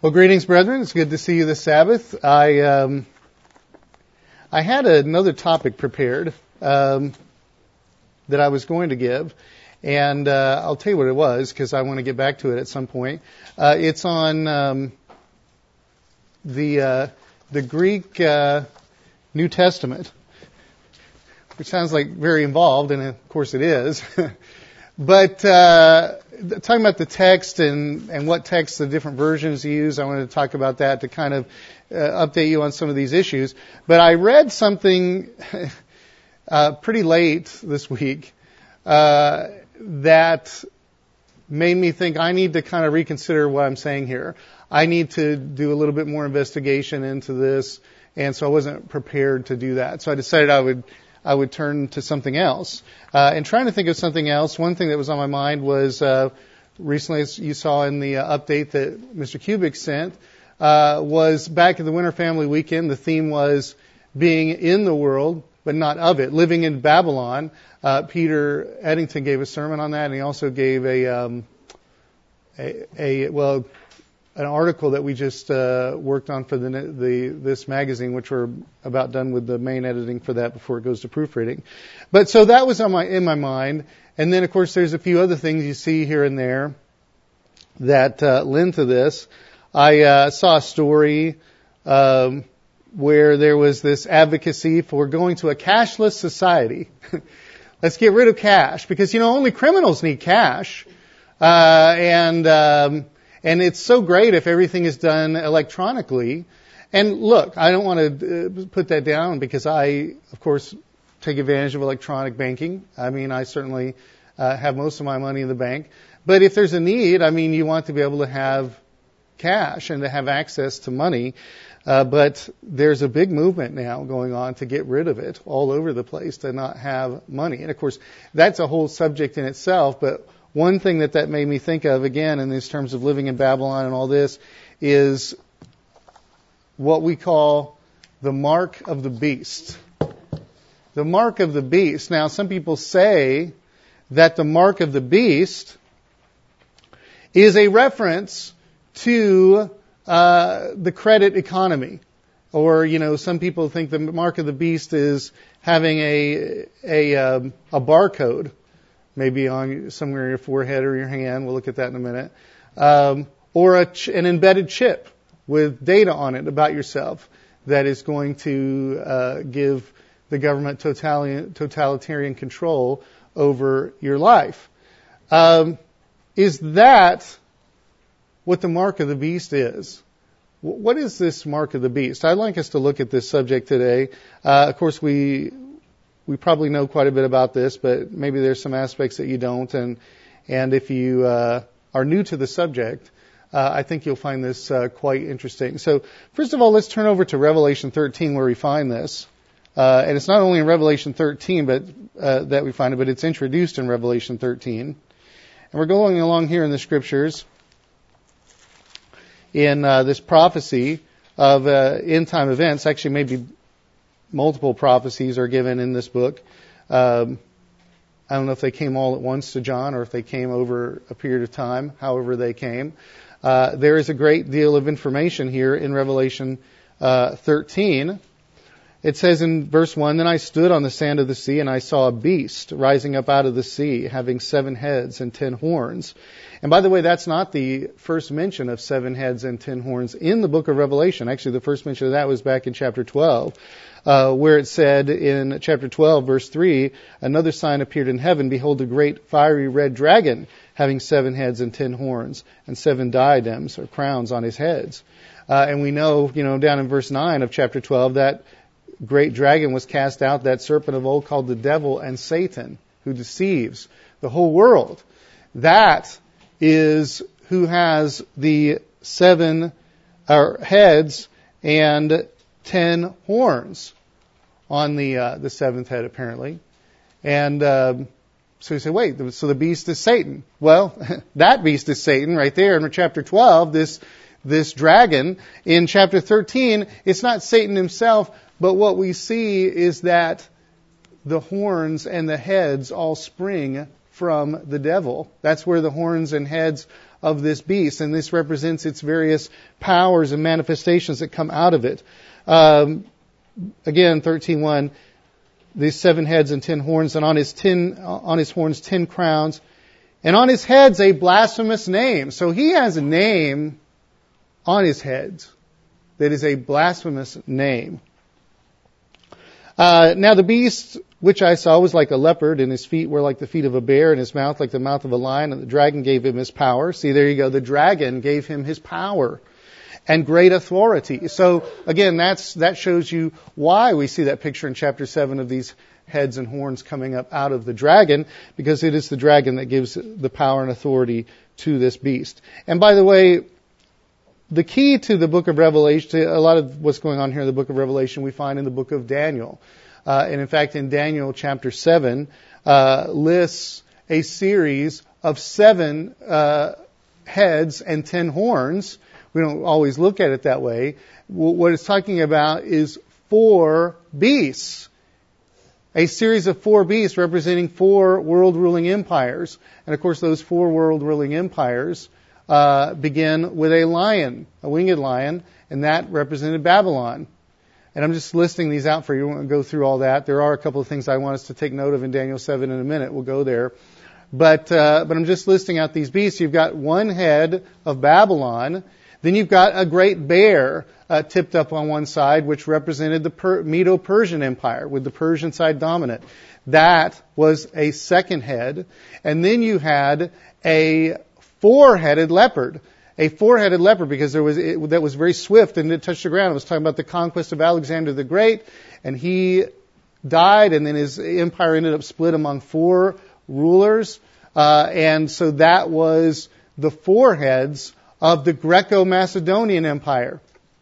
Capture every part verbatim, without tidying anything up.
Well, greetings, brethren. It's good to see you this Sabbath. I um, I had another topic prepared um, that I was going to give, and uh, I'll tell you what it was because I want to get back to it at some point. Uh, it's on um, the uh, the Greek uh, New Testament, which sounds like very involved, and of course it is. But uh, talking about the text and, and what text the different versions use, I wanted to talk about that to kind of uh, update you on some of these issues. But I read something uh, pretty late this week uh, that made me think I need to kind of reconsider what I'm saying here. I need to do a little bit more investigation into this, and so I wasn't prepared to do that. So I decided I would I would turn to something else. Uh, and trying to think of something else, one thing that was on my mind was uh, recently, as you saw in the uh, update that Mister Kubik sent, uh, was back at the Winter Family Weekend. The theme was being in the world, but not of it, living in Babylon. Uh, Peter Eddington gave a sermon on that, and he also gave a, um, a, a well, an article that we just uh, worked on for the, the this magazine, which we're about done with the main editing for that before it goes to proofreading. But so that was on my in my mind, and then of course there's a few other things you see here and there that uh, lend to this. I uh, saw a story um, where there was this advocacy for going to a cashless society. Let's get rid of cash because you know only criminals need cash, uh, and um, And it's so great if everything is done electronically. And look, I don't want to put that down because I, of course, take advantage of electronic banking. I mean, I certainly uh, have most of my money in the bank. But if there's a need, I mean, you want to be able to have cash and to have access to money. Uh, but there's a big movement now going on to get rid of it all over the place, to not have money. And of course, that's a whole subject in itself, but one thing that that made me think of, again, in these terms of living in Babylon and all this, is what we call the mark of the beast. The mark of the beast. Now, some people say that the mark of the beast is a reference to uh, the credit economy. Or, you know, some people think the mark of the beast is having a, a, um, a barcode. Maybe on somewhere in your forehead or your hand. We'll look at that in a minute. Um, or a ch- an embedded chip with data on it about yourself that is going to uh, give the government totalitarian, totalitarian control over your life. Um, is that what the mark of the beast is? W- what is this mark of the beast? I'd like us to look at this subject today. Uh, of course, we... We probably know quite a bit about this, but maybe there's some aspects that you don't. And and if you uh, are new to the subject, uh, I think you'll find this uh, quite interesting. So first of all, let's turn over to Revelation thirteen where we find this. Uh, and it's not only in Revelation thirteen but uh, that we find it, but it's introduced in Revelation thirteen. And we're going along here in the Scriptures in uh, this prophecy of uh, end-time events. Actually, maybe multiple prophecies are given in this book. Um, I don't know if they came all at once to John or if they came over a period of time, however they came. Uh, there is a great deal of information here in Revelation uh, thirteen. It says in verse one, "Then I stood on the sand of the sea, and I saw a beast rising up out of the sea, having seven heads and ten horns." And by the way, that's not the first mention of seven heads and ten horns in the book of Revelation. Actually, the first mention of that was back in chapter twelve. Uh, where it said in chapter twelve, verse three, "Another sign appeared in heaven. Behold, a great fiery red dragon, having seven heads and ten horns, and seven diadems or crowns on his heads." Uh, and we know, you know, down in verse nine of chapter twelve, that great dragon was cast out, that serpent of old called the devil and Satan, who deceives the whole world. That is who has the seven uh, heads and ten horns on the uh, the seventh head, apparently. And um, so you say, wait, so the beast is Satan. Well, that beast is Satan right there in chapter twelve, this this dragon. In chapter thirteen, it's not Satan himself, but what we see is that the horns and the heads all spring from the devil. That's where the horns and heads of this beast, and this represents its various powers and manifestations that come out of it. Um, again, thirteen one, these seven heads and ten horns, and on his ten, on his horns ten crowns, and on his heads a blasphemous name. So he has a name on his heads that is a blasphemous name. Uh, now the beast which I saw was like a leopard, and his feet were like the feet of a bear, and his mouth like the mouth of a lion, and the dragon gave him his power. See, there you go. The dragon gave him his power and great authority. So again, that's, that shows you why we see that picture in chapter seven of these heads and horns coming up out of the dragon, because it is the dragon that gives the power and authority to this beast. And by the way, the key to the book of Revelation, to a lot of what's going on here in the book of Revelation, we find in the book of Daniel. Uh, and in fact, in Daniel chapter seven, uh, lists a series of seven uh, heads and ten horns. We don't always look at it that way. What it's talking about is four beasts. A series of four beasts representing four world-ruling empires. And of course, those four world-ruling empires uh, begin with a lion, a winged lion, and that represented Babylon. And I'm just listing these out for you. We won't go through all that. There are a couple of things I want us to take note of in Daniel seven in a minute. We'll go there. But, uh, but I'm just listing out these beasts. You've got one head of Babylon. Then you've got a great bear uh, tipped up on one side, which represented the per- Medo-Persian Empire, with the Persian side dominant. That was a second head. And then you had a four-headed leopard. A four-headed leopard, because there was it, that was very swift and it touched the ground. It was talking about the conquest of Alexander the Great, and he died, and then his empire ended up split among four rulers. Uh, and so that was the four heads of the Greco-Macedonian Empire.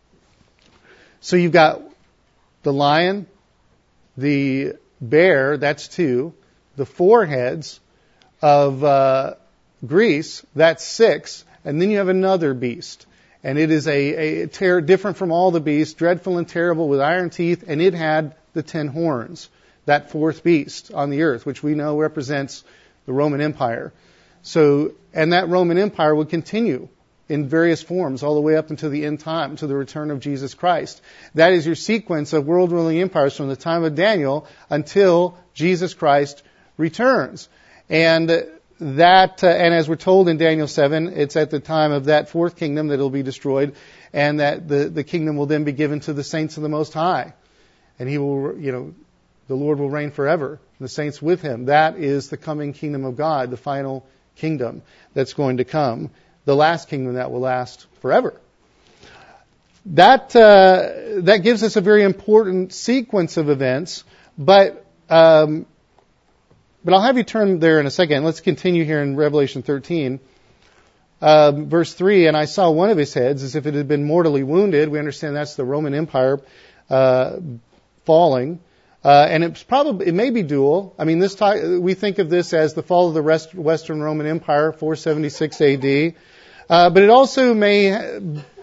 So you've got the lion, the bear, that's two, the four heads of uh, Greece, that's six, and then you have another beast. And it is a, a ter- different from all the beasts, dreadful and terrible with iron teeth, and it had the ten horns, that fourth beast on the earth, which we know represents the Roman Empire. So, and that Roman Empire would continue in various forms all the way up until the end time, to the return of Jesus Christ. That is your sequence of world-ruling empires from the time of Daniel until Jesus Christ returns. And that, uh, and as we're told in Daniel seven, it's at the time of that fourth kingdom that it'll be destroyed, and that the, the kingdom will then be given to the saints of the Most High. And he will, you know, the Lord will reign forever, the saints with him. That is the coming kingdom of God, the final kingdom that's going to come. The last kingdom that will last forever. That uh, that gives us a very important sequence of events, but um, but I'll have you turn there in a second. Let's continue here in Revelation thirteen, uh, verse three. And I saw one of his heads as if it had been mortally wounded. We understand that's the Roman Empire uh, falling. Uh, and it's probably, it may be dual. I mean, this t- we think of this as the fall of the rest, Western Roman Empire, four seventy-six A D. Uh, but it also may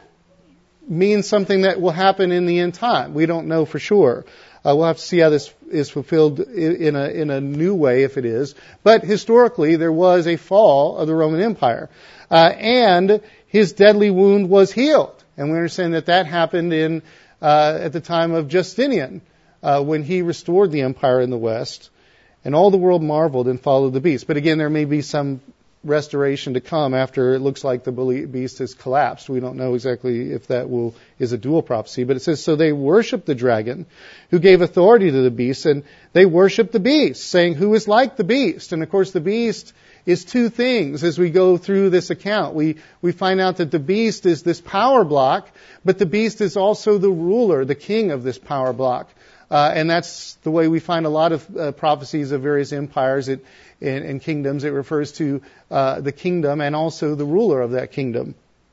mean something that will happen in the end time. We don't know for sure. Uh, we'll have to see how this is fulfilled in a, in a new way, if it is. But historically, there was a fall of the Roman Empire. Uh, and his deadly wound was healed. And we understand that that happened in, uh, at the time of Justinian. Uh, when he restored the empire in the West, and all the world marveled and followed the beast. But again, there may be some restoration to come after it looks like the beast has collapsed. We don't know exactly if that will is a dual prophecy, but it says, so they worshiped the dragon, who gave authority to the beast, and they worshiped the beast, saying, who is like the beast? And of course, the beast is two things as we go through this account. We we find out that the beast is this power block, but the beast is also the ruler, the king of this power block. Uh, and that's the way we find a lot of uh, prophecies of various empires it, and, and kingdoms. It refers to uh, the kingdom and also the ruler of that kingdom.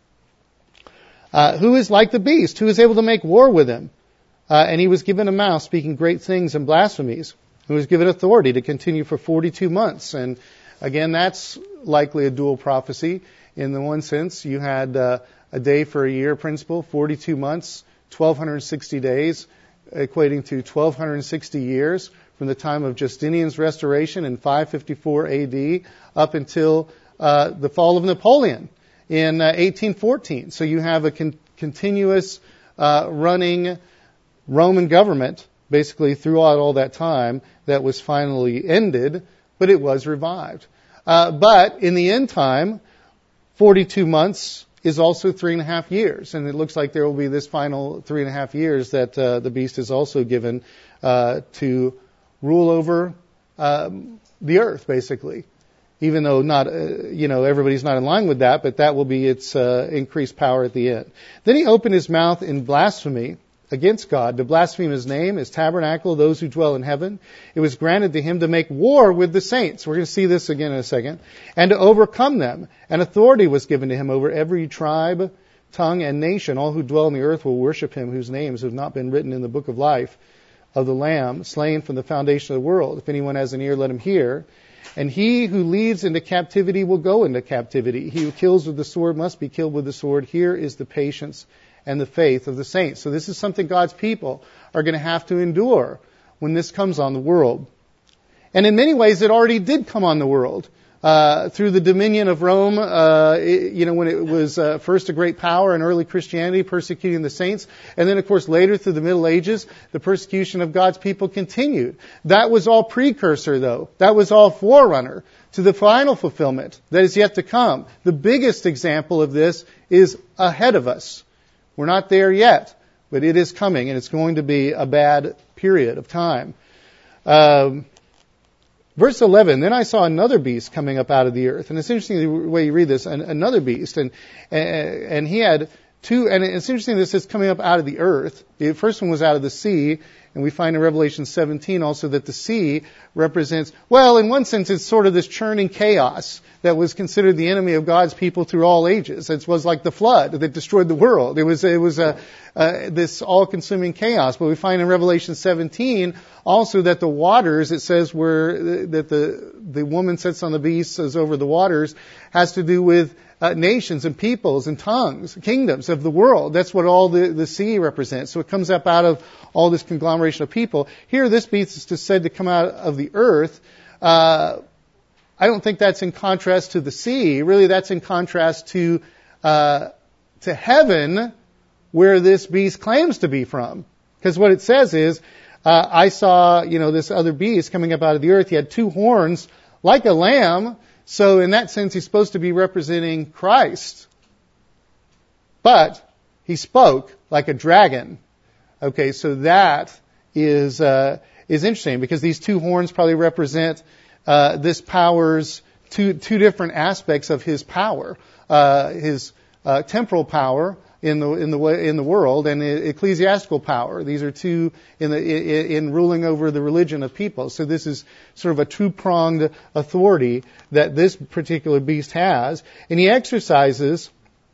Uh, who is like the beast? Who is able to make war with him? Uh, and he was given a mouth speaking great things and blasphemies. Who was given authority to continue for forty-two months. And again, that's likely a dual prophecy. In the one sense, you had uh, a day for a year principle, forty-two months, twelve sixty days, equating to twelve sixty years from the time of Justinian's restoration in five fifty-four A D up until uh, the fall of Napoleon in uh, eighteen fourteen. So you have a con- continuous uh, running Roman government basically throughout all that time that was finally ended, but it was revived. Uh, but in the end time, forty-two months is also three and a half years. And it looks like there will be this final three and a half years that uh, the beast is also given uh, to rule over um, the earth, basically. Even though not, uh, you know, everybody's not in line with that, but that will be its uh, increased power at the end. Then he opened his mouth in blasphemy against God, to blaspheme his name, his tabernacle, those who dwell in heaven. It was granted to him to make war with the saints. We're going to see this again in a second. And to overcome them. And authority was given to him over every tribe, tongue, and nation. All who dwell on the earth will worship him, whose names have not been written in the book of life of the Lamb, slain from the foundation of the world. If anyone has an ear, let him hear. And he who leads into captivity will go into captivity. He who kills with the sword must be killed with the sword. Here is the patience and the faith of the saints. So this is something God's people are going to have to endure when this comes on the world. And in many ways, it already did come on the world. Uh, through the dominion of Rome, uh, it, you know, when it was uh, first a great power in early Christianity, persecuting the saints. And then, of course, later through the Middle Ages, the persecution of God's people continued. That was all precursor, though. That was all forerunner to the final fulfillment that is yet to come. The biggest example of this is ahead of us. We're not there yet, but it is coming, and it's going to be a bad period of time. Um, verse eleven, then I saw another beast coming up out of the earth. And it's interesting the way you read this, an, another beast. And, and he had two, and it's interesting this is coming up out of the earth. The first one was out of the sea. And we find in Revelation seventeen also that the sea represents, well, in one sense, it's sort of this churning chaos that was considered the enemy of God's people through all ages. It was like the flood that destroyed the world. It was it was a, a this all-consuming chaos. But we find in Revelation seventeen also that the waters, it says where that the the woman sits on the beast as over the waters, has to do with Uh, nations and peoples and tongues, kingdoms of the world. That's what all the, the sea represents. So it comes up out of all this conglomeration of people. Here, this beast is just said to come out of the earth. Uh, I don't think that's in contrast to the sea. Really, that's in contrast to uh, to heaven, where this beast claims to be from. Because what it says is, uh, I saw, you know, this other beast coming up out of the earth. He had two horns like a lamb. So in that sense, he's supposed to be representing Christ. But he spoke like a dragon. Okay, so that is uh, is interesting because these two horns probably represent uh, this power's two two different aspects of his power, uh, his uh, temporal power in the in the way, in the world, and ecclesiastical power. These are two in the in, in ruling over the religion of people. So this is sort of a two-pronged authority that this particular beast has, and he exercises.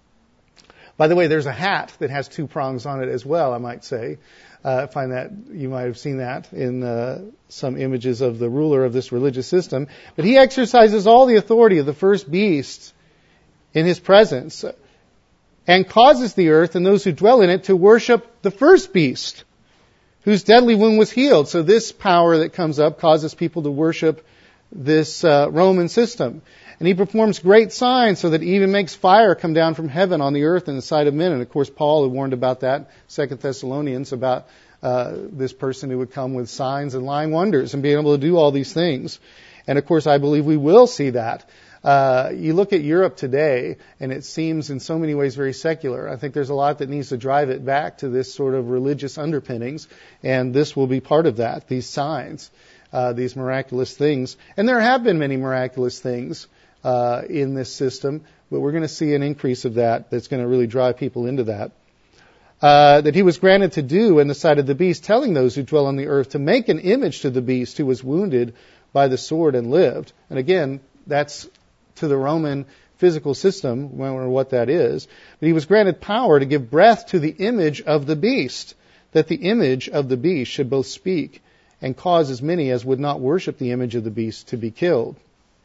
By the way, there's a hat that has two prongs on it as well, I might say. Uh, I find that you might have seen that in uh, some images of the ruler of this religious system. But he exercises all the authority of the first beast in his presence, and causes the earth and those who dwell in it to worship the first beast, whose deadly wound was healed. So this power that comes up causes people to worship this uh, Roman system. And he performs great signs so that he even makes fire come down from heaven on the earth in the sight of men. And of course, Paul had warned about that, Second Thessalonians, about uh, this person who would come with signs and lying wonders and being able to do all these things. And of course, I believe we will see that. Uh, you look at Europe today, and it seems in so many ways very secular. I think there's a lot that needs to drive it back to this sort of religious underpinnings, and this will be part of that, these signs, uh, these miraculous things. And there have been many miraculous things uh, in this system, but we're going to see an increase of that that's going to really drive people into that. Uh, that he was granted to do in the sight of the beast, telling those who dwell on the earth to make an image to the beast who was wounded by the sword and lived. And again, that's to the Roman physical system, or what that is. But he was granted power to give breath to the image of the beast, that the image of the beast should both speak and cause as many as would not worship the image of the beast to be killed.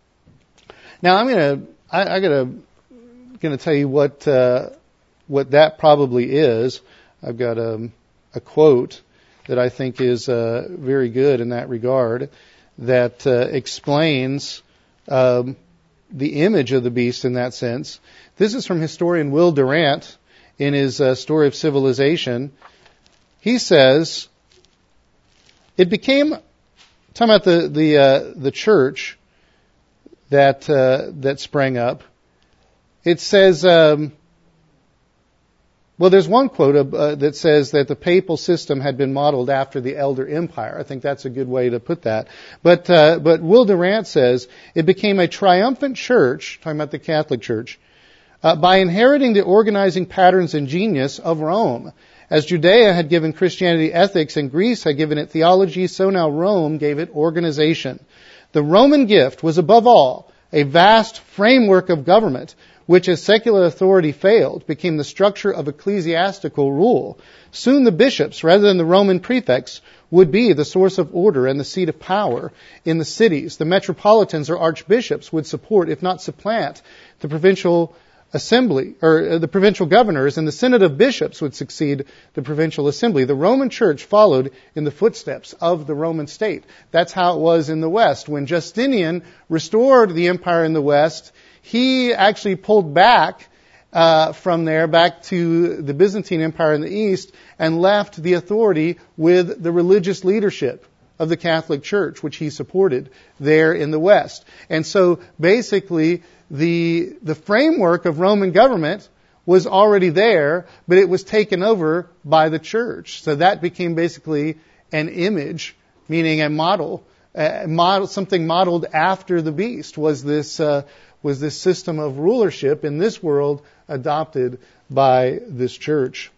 Now I'm gonna, I, I gotta, gonna tell you what uh, what that probably is. I've got a, a quote that I think is uh, very good in that regard, that uh, explains um, the image of the beast in that sense. This is from historian Will Durant in his uh, Story of Civilization. He says, it became, talking about the the uh, the church that uh, that sprang up. It says, um, well, there's one quote uh, that says that the papal system had been modeled after the elder empire. I think that's a good way to put that. But uh, but Will Durant says it became a triumphant church, talking about the Catholic Church, uh, by inheriting the organizing patterns and genius of Rome. As Judea had given Christianity ethics and Greece had given it theology, so now Rome gave it organization. The Roman gift was above all a vast framework of government, which as secular authority failed, became the structure of ecclesiastical rule. Soon the bishops, rather than the Roman prefects, would be the source of order and the seat of power in the cities. The metropolitans or archbishops would support, if not supplant, the provincial assembly, or the provincial governors, and the synod of bishops would succeed the provincial assembly. The Roman Church followed in the footsteps of the Roman state. That's how it was in the West. When Justinian restored the empire in the West, he actually pulled back uh, from there back to the Byzantine Empire in the East and left the authority with the religious leadership of the Catholic Church, which he supported there in the West. And so basically the the framework of Roman government was already there, but it was taken over by the church. So that became basically an image, meaning a model, a model, something modeled after the beast was this uh, was this system of rulership in this world adopted by this church.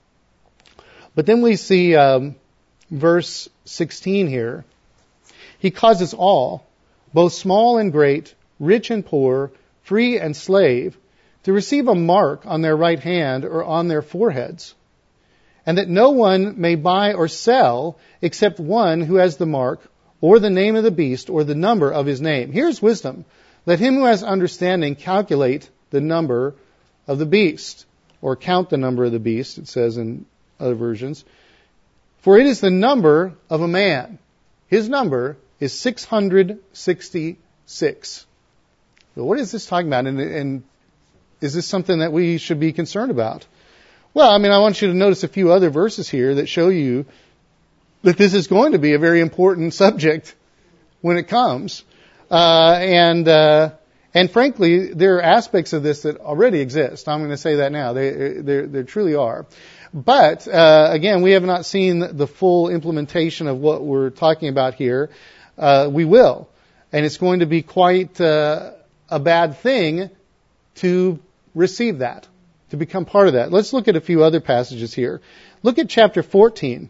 But then we see um, verse sixteen here. He causes all, both small and great, rich and poor, free and slave, to receive a mark on their right hand or on their foreheads, and that no one may buy or sell except one who has the mark or the name of the beast or the number of his name. Here's wisdom. Let him who has understanding calculate the number of the beast, or count the number of the beast, it says in other versions. For it is the number of a man. His number is six hundred sixty-six. So what is this talking about? And, and is this something that we should be concerned about? Well, I mean, I want you to notice a few other verses here that show you that this is going to be a very important subject when it comes. Uh, and, uh, and frankly, there are aspects of this that already exist. I'm going to say that now. They, they, they truly are. But, uh, again, we have not seen the full implementation of what we're talking about here. Uh, we will. And it's going to be quite, uh, a bad thing to receive that, to become part of that. Let's look at a few other passages here. Look at chapter fourteen.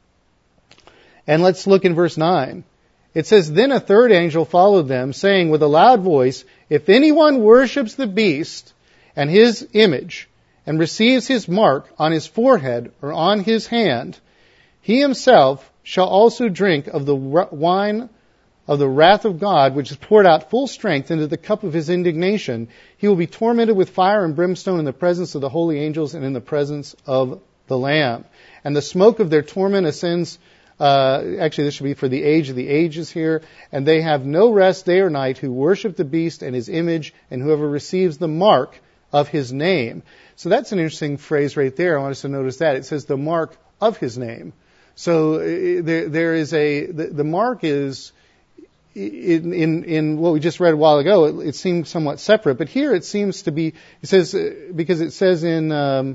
And let's look in verse nine. It says, Then a third angel followed them, saying with a loud voice, If anyone worships the beast and his image, and receives his mark on his forehead or on his hand, he himself shall also drink of the wine of the wrath of God, which is poured out full strength into the cup of his indignation. He will be tormented with fire and brimstone in the presence of the holy angels and in the presence of the Lamb. And the smoke of their torment ascends, uh, actually this should be for the age of the ages here, and they have no rest day or night who worship the beast and his image, and whoever receives the mark of his name. So that's an interesting phrase right there. I want us to notice that. It says the mark of his name. So uh, there, there is a, the, the mark is, In, in, in what we just read a while ago, it, it seems somewhat separate. But here it seems to be, it says, because it says in um,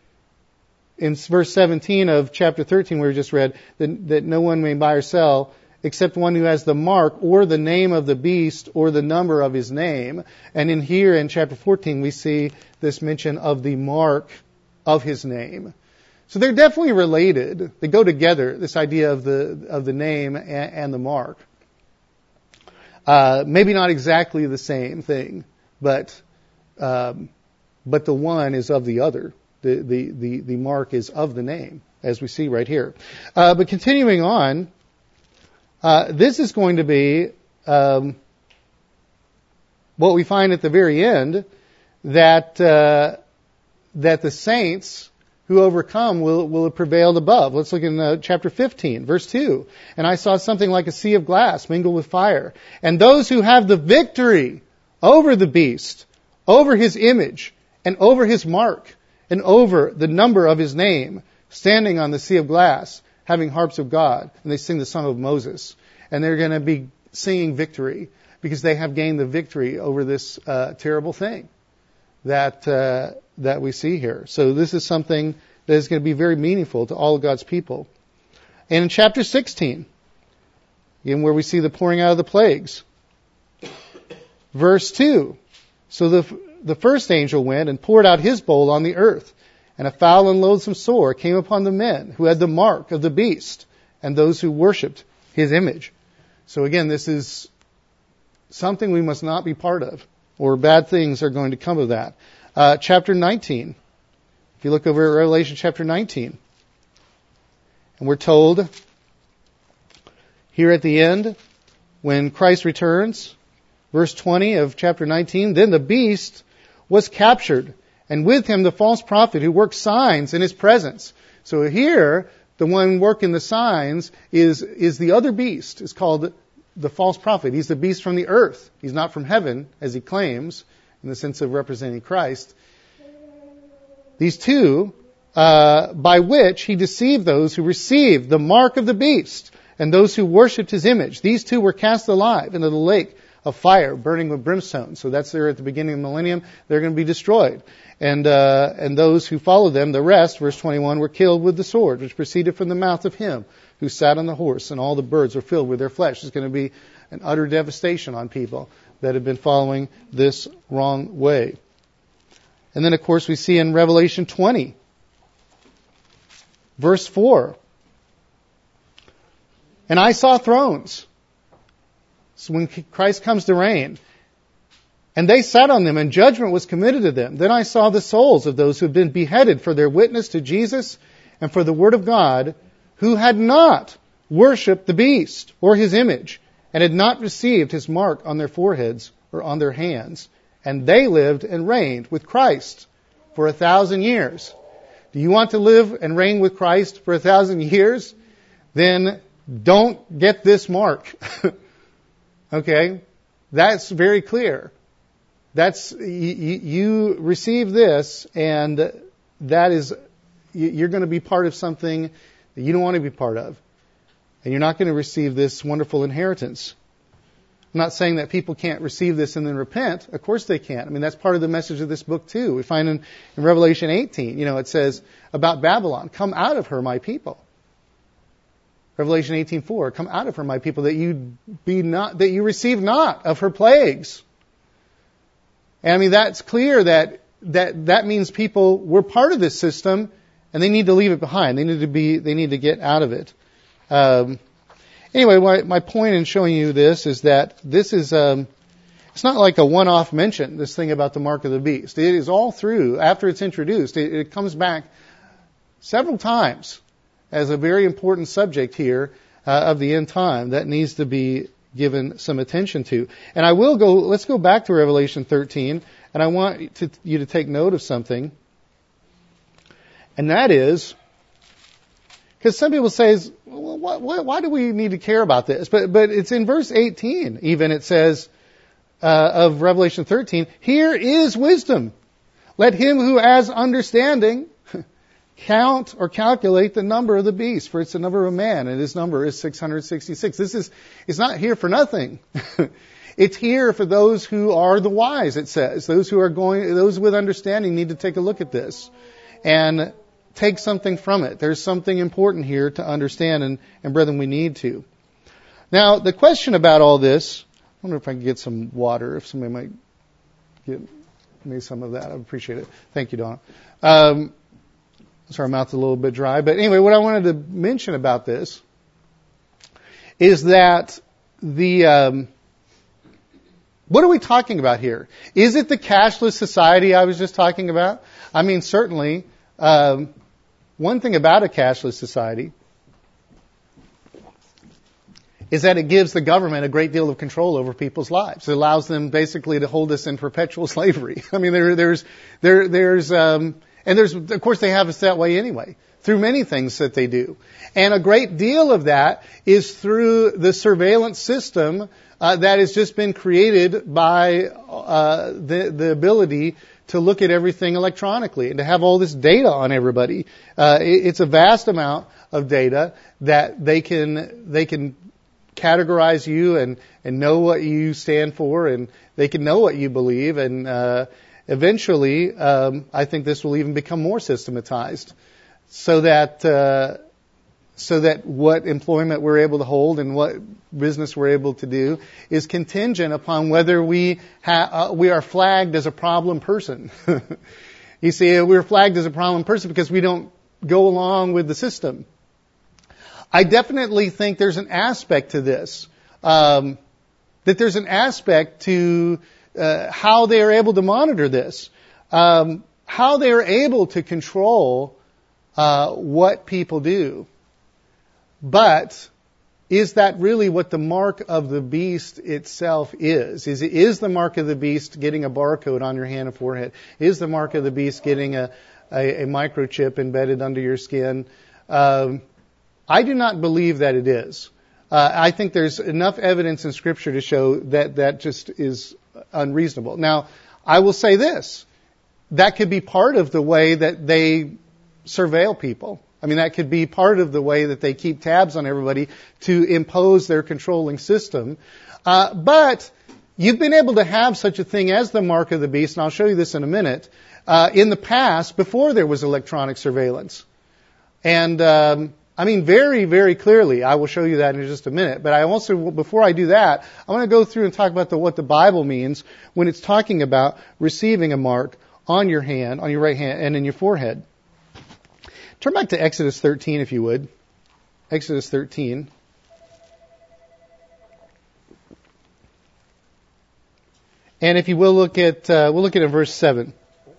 in verse seventeen of chapter thirteen, where we just read, that, that no one may buy or sell except one who has the mark or the name of the beast or the number of his name. And in here in chapter fourteen, we see this mention of the mark of his name. So they're definitely related. They go together, this idea of the of the name and, and the mark. Uh, maybe not exactly the same thing, but um, but the one is of the other. The, the the the mark is of the name, as we see right here. Uh, but continuing on, uh, this is going to be um, what we find at the very end, that uh, that the saints who overcome will, will have prevailed above. Let's look in uh, chapter fifteen, verse two. And I saw something like a sea of glass mingled with fire. And those who have the victory over the beast, over his image, and over his mark, and over the number of his name, standing on the sea of glass, having harps of God. And they sing the song of Moses. And they're going to be singing victory because they have gained the victory over this uh, terrible thing that uh, that we see here. So this is something that is going to be very meaningful to all of God's people. And in chapter sixteen, again where we see the pouring out of the plagues, verse two. So the the first angel went and poured out his bowl on the earth, and a foul and loathsome sore came upon the men who had the mark of the beast and those who worshipped his image. So again, this is something we must not be part of, or bad things are going to come of that. Uh, chapter nineteen. If you look over at Revelation chapter nineteen, and we're told here at the end, when Christ returns, verse twenty of chapter nineteen, then the beast was captured, and with him the false prophet who worked signs in his presence. So here, the one working the signs is, is the other beast. It's called the false prophet. He's the beast from the earth. He's not from heaven, as he claims, in the sense of representing Christ. These two, uh, by which he deceived those who received the mark of the beast and those who worshipped his image. These two were cast alive into the lake of fire, burning with brimstone. So that's there at the beginning of the millennium. They're going to be destroyed. And uh, and those who followed them, the rest, verse twenty-one, were killed with the sword, which proceeded from the mouth of him who sat on the horse, and all the birds were filled with their flesh. It's going to be an utter devastation on people that have been following this wrong way. And then, of course, we see in Revelation twenty, verse four, and I saw thrones. So when Christ comes to reign, and they sat on them, and judgment was committed to them. Then I saw the souls of those who had been beheaded for their witness to Jesus and for the word of God, who had not worshipped the beast or his image, and had not received his mark on their foreheads or on their hands. And they lived and reigned with Christ for a thousand years. Do you want to live and reign with Christ for a thousand years? Then don't get this mark. Okay? That's very clear. That's, you, you receive this, and that is, you're going to be part of something that you don't want to be part of. And you're not going to receive this wonderful inheritance. I'm not saying that people can't receive this and then repent. Of course they can't. I mean, that's part of the message of this book too. We find in, in Revelation eighteen, you know, it says about Babylon, come out of her, my people. Revelation eighteen four, come out of her, my people, that you be not, that you receive not of her plagues. And I mean, that's clear that, that, that means people were part of this system and they need to leave it behind. They need to be, they need to get out of it. Um, anyway, my, my point in showing you this is that this is, um, it's not like a one-off mention, this thing about the mark of the beast. It is all through, after it's introduced, it, it comes back several times as a very important subject here uh, of the end time that needs to be given some attention to. And I will go, let's go back to Revelation thirteen, and I want to, you to take note of something. And that is, because some people say, well, why, why do we need to care about this? But, but it's in verse eighteen, even it says, uh, of Revelation thirteen, here is wisdom. Let him who has understanding count or calculate the number of the beast, for it's the number of a man, and his number is six hundred sixty-six. This is, it's not here for nothing. It's here for those who are the wise, it says. Those who are going, those with understanding need to take a look at this and take something from it. There's something important here to understand, and, and brethren, we need to. Now, the question about all this, I wonder if I can get some water, if somebody might give me some of that. I appreciate it. Thank you, Donna. Um, Sorry, my mouth's a little bit dry. But anyway, what I wanted to mention about this is that the, um, what are we talking about here? Is it the cashless society I was just talking about? I mean, certainly, um, one thing about a cashless society is that it gives the government a great deal of control over people's lives. It allows them basically to hold us in perpetual slavery. I mean, there, there's, there, there's, um, And there's, of course, they have us that way anyway, through many things that they do. And a great deal of that is through the surveillance system uh, that has just been created by uh, the, the ability to look at everything electronically and to have all this data on everybody. Uh, it, it's a vast amount of data that they can they can categorize you and, and know what you stand for, and they can know what you believe. And uh, eventually, um, I think this will even become more systematized, so that uh, so that what employment we're able to hold and what business we're able to do is contingent upon whether we ha- uh, we are flagged as a problem person. You see, we're flagged as a problem person because we don't go along with the system. I definitely think there's an aspect to this, um, that there's an aspect to uh, how they are able to monitor this, um, how they are able to control uh, what people do. But is that really what the mark of the beast itself is? Is it is the mark of the beast getting a barcode on your hand and forehead? Is the mark of the beast getting a, a, a microchip embedded under your skin? Um, I do not believe that it is. Uh, I think there's enough evidence in Scripture to show that that just is unreasonable. Now, I will say this. That could be part of the way that they surveil people. I mean, that could be part of the way that they keep tabs on everybody to impose their controlling system. Uh, but you've been able to have such a thing as the mark of the beast, and I'll show you this in a minute, uh, in the past before there was electronic surveillance. And, um, I mean, very, very clearly, I will show you that in just a minute. But I also, before I do that, I want to go through and talk about the, what the Bible means when it's talking about receiving a mark on your hand, on your right hand, and in your forehead. Turn back to Exodus thirteen, if you would. Exodus thirteen. And if you will look at, uh, we'll look at it in verse seven.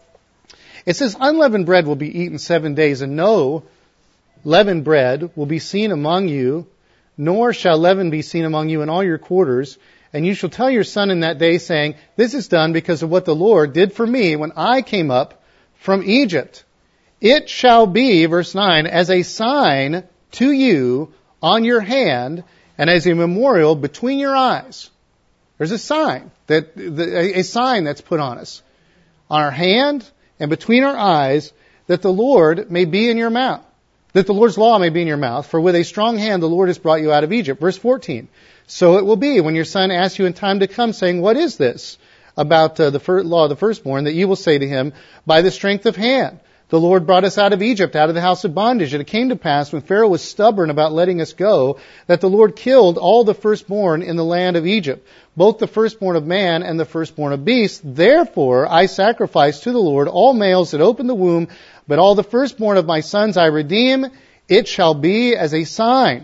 It says, unleavened bread will be eaten seven days, and no leavened bread will be seen among you, nor shall leaven be seen among you in all your quarters. And you shall tell your son in that day, saying, this is done because of what the Lord did for me when I came up from Egypt. It shall be, verse nine, as a sign to you on your hand and as a memorial between your eyes. There's a sign, that a sign that's put on us, on our hand and between our eyes, that the Lord may be in your mouth, that the Lord's law may be in your mouth. For with a strong hand the Lord has brought you out of Egypt. Verse fourteen. So it will be when your son asks you in time to come, saying, what is this about uh, the fir- law of the firstborn, that you will say to him, by the strength of hand. The Lord brought us out of Egypt, out of the house of bondage. And it came to pass, when Pharaoh was stubborn about letting us go, that the Lord killed all the firstborn in the land of Egypt, both the firstborn of man and the firstborn of beasts. Therefore I sacrifice to the Lord all males that open the womb, but all the firstborn of my sons I redeem. It shall be as a sign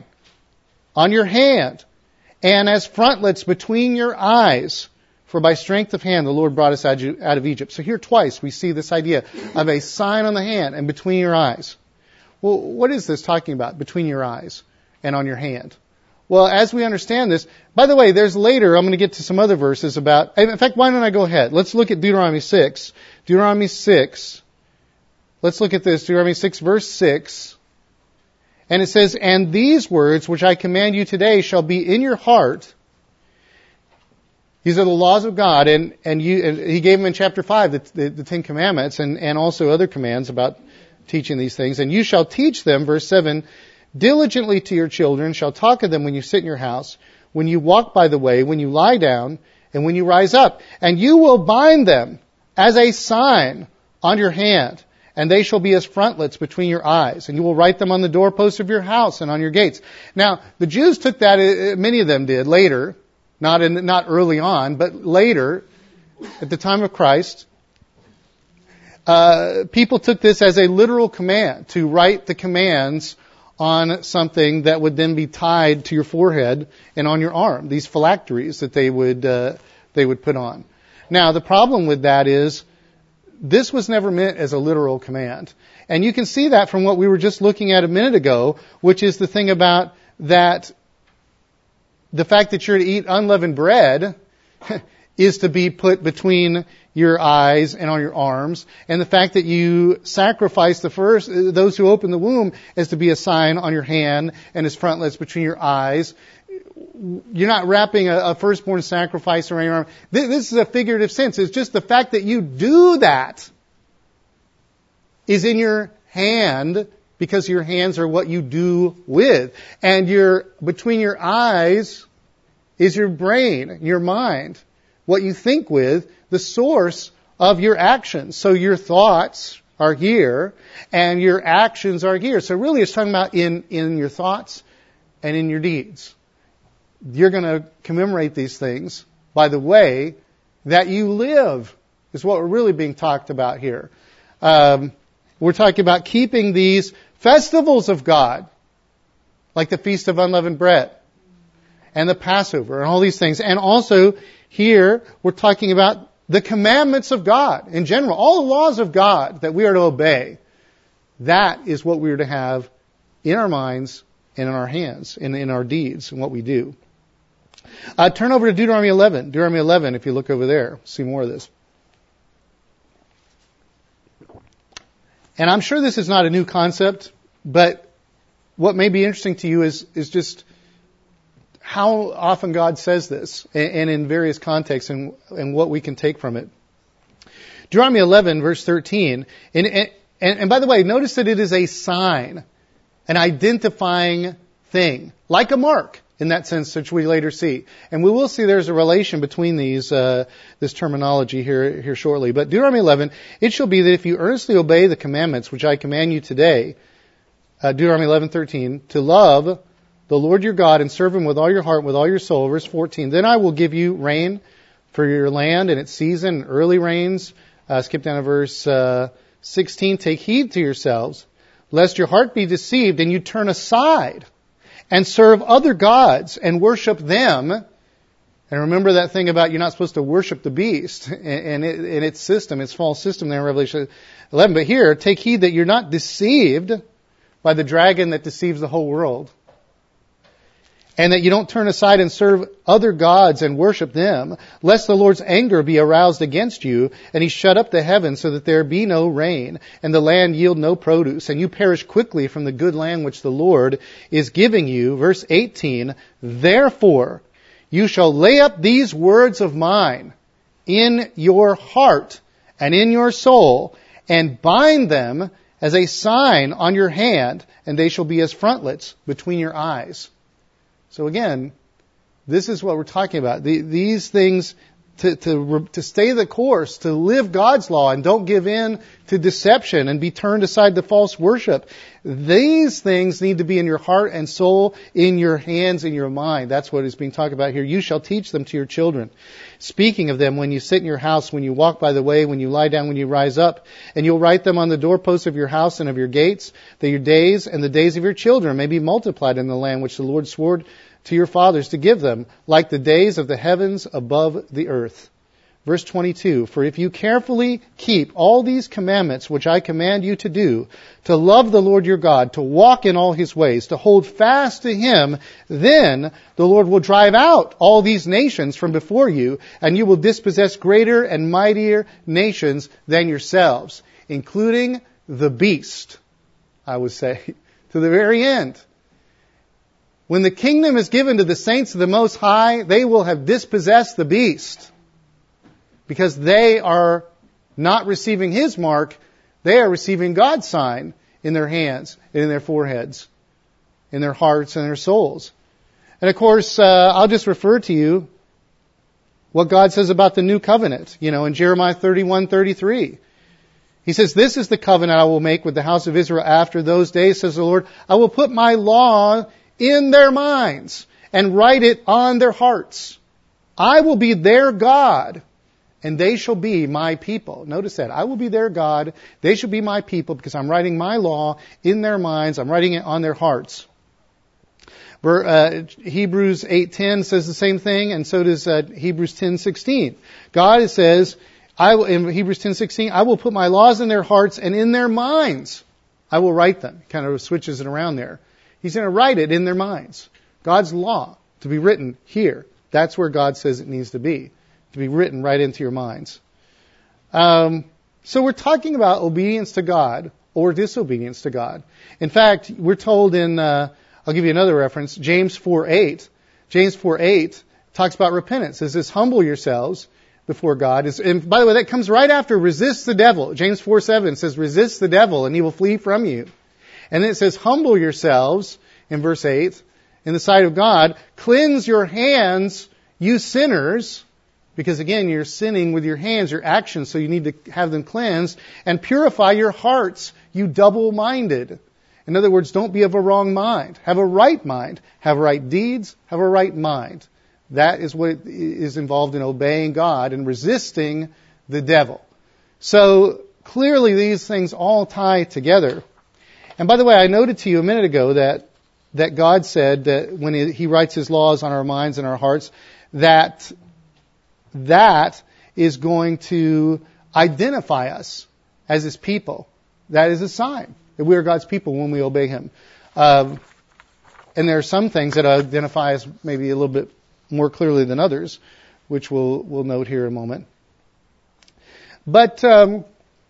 on your hand, and as frontlets between your eyes. For by strength of hand the Lord brought us out of Egypt. So here twice we see this idea of a sign on the hand and between your eyes. Well, what is this talking about, between your eyes and on your hand? Well, as we understand this, by the way, there's later, I'm going to get to some other verses about, in fact, why don't I go ahead? Let's look at Deuteronomy six. Deuteronomy six. Let's look at this. Deuteronomy six, verse six. And it says, and these words which I command you today shall be in your heart. These are the laws of God, and, and, you, and he gave them in chapter five, the, the, the Ten Commandments, and, and also other commands about teaching these things. And you shall teach them, verse seven, diligently to your children, shall talk of them when you sit in your house, when you walk by the way, when you lie down, and when you rise up. And you will bind them as a sign on your hand, and they shall be as frontlets between your eyes. And you will write them on the doorposts of your house and on your gates. Now, the Jews took that, many of them did, later. Not in, not early on, but later, at the time of Christ, uh, people took this as a literal command to write the commands on something that would then be tied to your forehead and on your arm. These phylacteries that they would uh, they would put on. Now, the problem with that is this was never meant as a literal command, and you can see that from what we were just looking at a minute ago, which is the thing about that. The fact that you're to eat unleavened bread is to be put between your eyes and on your arms. And the fact that you sacrifice the first, those who open the womb, is to be a sign on your hand and as frontlets between your eyes. You're not wrapping a, a firstborn sacrifice around your arm. This, this is a figurative sense. It's just the fact that you do that is in your hand, because your hands are what you do with. And your between your eyes is your brain, your mind, what you think with, the source of your actions. So your thoughts are here, and your actions are here. So really it's talking about in, in your thoughts and in your deeds. You're going to commemorate these things by the way that you live, is what we're really being talked about here. Um, we're talking about keeping these festivals of God, like the Feast of Unleavened Bread and the Passover and all these things. And also here we're talking about the commandments of God in general, all the laws of God that we are to obey. That is what we are to have in our minds and in our hands and in our deeds and what we do. Uh, turn over to Deuteronomy eleven. Deuteronomy eleven, if you look over there, see more of this. And I'm sure this is not a new concept, but what may be interesting to you is, is just how often God says this, and, and in various contexts, and, and what we can take from it. Deuteronomy eleven, verse thirteen, and, and, and by the way, notice that it is a sign, an identifying thing, like a mark, in that sense, which we later see. And we will see there's a relation between these, uh, this terminology here, here shortly. But Deuteronomy eleven, it shall be that if you earnestly obey the commandments which I command you today, uh, Deuteronomy eleven thirteen, to love the Lord your God and serve Him with all your heart, with all your soul. Verse fourteen, then I will give you rain for your land in its season, early rains. Uh, skip down to verse, uh, sixteen, take heed to yourselves, lest your heart be deceived and you turn aside and serve other gods and worship them. And remember that thing about you're not supposed to worship the beast and, it, and its system, its false system there in Revelation eleven. But here, take heed that you're not deceived by the dragon that deceives the whole world. And that you don't turn aside and serve other gods and worship them, lest the Lord's anger be aroused against you, and He shut up the heavens so that there be no rain, and the land yield no produce, and you perish quickly from the good land which the Lord is giving you. Verse eighteen, therefore you shall lay up these words of mine in your heart and in your soul, and bind them as a sign on your hand, and they shall be as frontlets between your eyes. So again, this is what we're talking about. The, these things, to, to, to stay the course, to live God's law and don't give in to deception and be turned aside to false worship. These things need to be in your heart and soul, in your hands, in your mind. That's what is being talked about here. You shall teach them to your children, speaking of them when you sit in your house, when you walk by the way, when you lie down, when you rise up. And you'll write them on the doorposts of your house and of your gates, that your days and the days of your children may be multiplied in the land which the Lord swore to your fathers to give them, like the days of the heavens above the earth. Verse twenty-two, for if you carefully keep all these commandments which I command you to do, to love the Lord your God, to walk in all His ways, to hold fast to Him, then the Lord will drive out all these nations from before you, and you will dispossess greater and mightier nations than yourselves, including the beast, I would say, to the very end. When the kingdom is given to the saints of the Most High, they will have dispossessed the beast. Because they are not receiving His mark, they are receiving God's sign in their hands, and in their foreheads, in their hearts and their souls. And of course, uh, I'll just refer to you what God says about the new covenant. You know, in Jeremiah thirty-one thirty-three. He says, this is the covenant I will make with the house of Israel after those days, says the Lord. I will put my law in their minds and write it on their hearts. I will be their God, and they shall be my people. Notice that. I will be their God. They shall be my people because I'm writing my law in their minds. I'm writing it on their hearts. Uh, Hebrews eight ten says the same thing, and so does uh, Hebrews ten sixteen. God says, I will, in Hebrews ten sixteen, I will put my laws in their hearts and in their minds I will write them. Kind of switches it around there. He's going to write it in their minds. God's law to be written here. That's where God says it needs to be. to be written right into your minds. Um, so we're talking about obedience to God or disobedience to God. In fact, we're told in, uh, I'll give you another reference, James four eight. James four eight talks about repentance. It says, humble yourselves before God. And by the way, that comes right after resist the devil. James four seven says, resist the devil and he will flee from you. And then it says, humble yourselves in verse eight in the sight of God. Cleanse your hands, you sinners. Because again, you're sinning with your hands, your actions, so you need to have them cleansed. And purify your hearts, you double-minded. In other words, don't be of a wrong mind. Have a right mind. Have right deeds. Have a right mind. That is what is involved in obeying God and resisting the devil. So clearly these things all tie together. And by the way, I noted to you a minute ago that that God said that when He, he writes His laws on our minds and our hearts, that that is going to identify us as His people. That is a sign that we are God's people when we obey Him. Um, and there are some things that identify us maybe a little bit more clearly than others, which we'll, we'll note here in a moment. But um,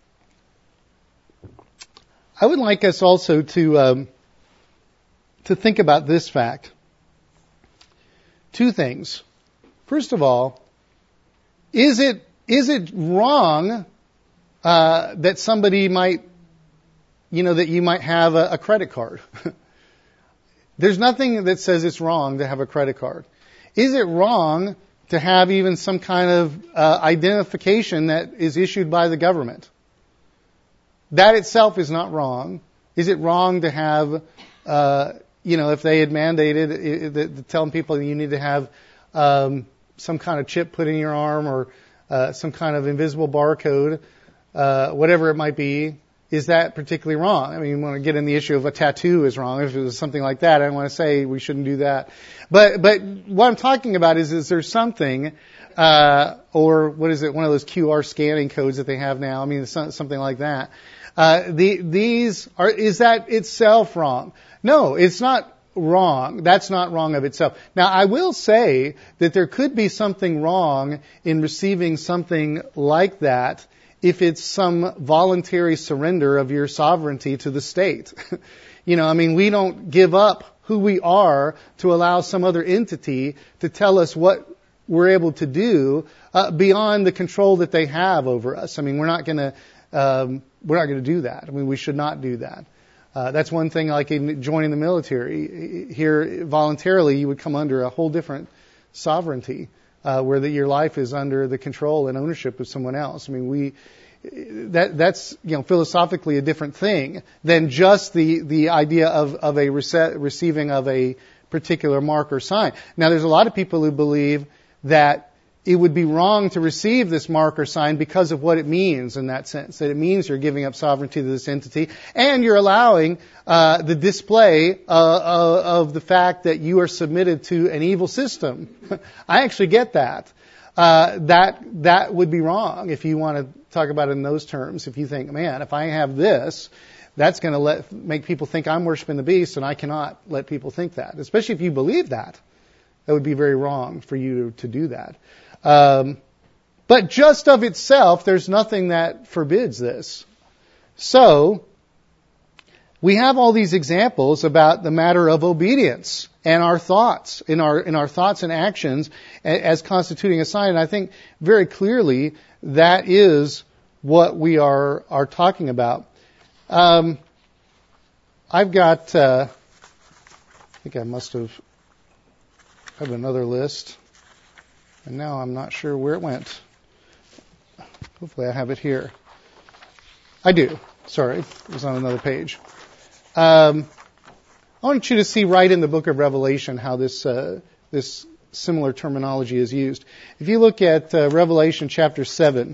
I would like us also to um, to think about this fact. Two things. First of all, is it is it wrong uh, that somebody might, you know, that you might have a, a credit card? There's nothing that says it's wrong to have a credit card. Is it wrong to have even some kind of uh, identification that is issued by the government? That itself is not wrong. Is it wrong to have, uh, you know, if they had mandated it, it, it, telling people you need to have um, some kind of chip put in your arm or uh, some kind of invisible barcode, uh, whatever it might be, is that particularly wrong? I mean, you want to get in the issue of a tattoo is wrong. If it was something like that, I don't want to say we shouldn't do that. But but what I'm talking about is, is there something, uh, or what is it, one of those Q R scanning codes that they have now? I mean, something like that. Uh, the, these are, is that itself wrong? No, it's not wrong. That's not wrong of itself. Now, I will say that there could be something wrong in receiving something like that if it's some voluntary surrender of your sovereignty to the state. You know, I mean, we don't give up who we are to allow some other entity to tell us what we're able to do uh, beyond the control that they have over us. I mean, we're not going to um, we're not going to do that. I mean, we should not do that. Uh, that's one thing, like in joining the military. Here, voluntarily, you would come under a whole different sovereignty. Uh, where the, your life is under the control and ownership of someone else. I mean, we that that's you know philosophically a different thing than just the the idea of of a rece- receiving of a particular mark or sign. Now, there's a lot of people who believe that it would be wrong to receive this mark or sign because of what it means in that sense. That it means you're giving up sovereignty to this entity and you're allowing uh, the display uh, uh, of the fact that you are submitted to an evil system. I actually get that. Uh, that that would be wrong if you want to talk about it in those terms. If you think, man, if I have this, that's going to let make people think I'm worshiping the beast, and I cannot let people think that. Especially if you believe that, that would be very wrong for you to do that. Um, but just of itself, there's nothing that forbids this. So, we have all these examples about the matter of obedience and our thoughts, in our in our thoughts and actions as constituting a sign. And I think very clearly that is what we are are talking about. Um, I've got, uh, I think I must have have another list. And now I'm not sure where it went. Hopefully I have it here. I do. Sorry. It was on another page. Um, I want you to see right in the book of Revelation how this uh, this similar terminology is used. If you look at uh, Revelation chapter seven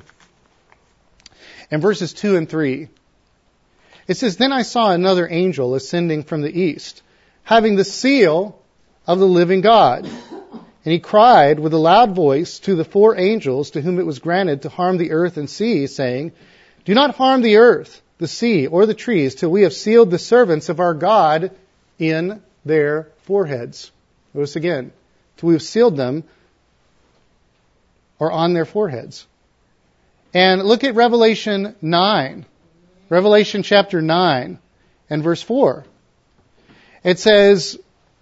and verses two and three, it says, "Then I saw another angel ascending from the east, having the seal of the living God. And he cried with a loud voice to the four angels to whom it was granted to harm the earth and sea, saying, 'Do not harm the earth, the sea, or the trees, till we have sealed the servants of our God in their foreheads.'" Notice again, till we have sealed them or on their foreheads. And look at Revelation nine. Revelation chapter nine and verse four. It says,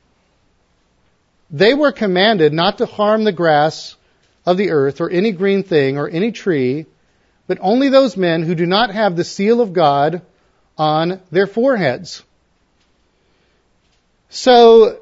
they were commanded not to harm the grass of the earth or any green thing or any tree, but only those men who do not have the seal of God on their foreheads. So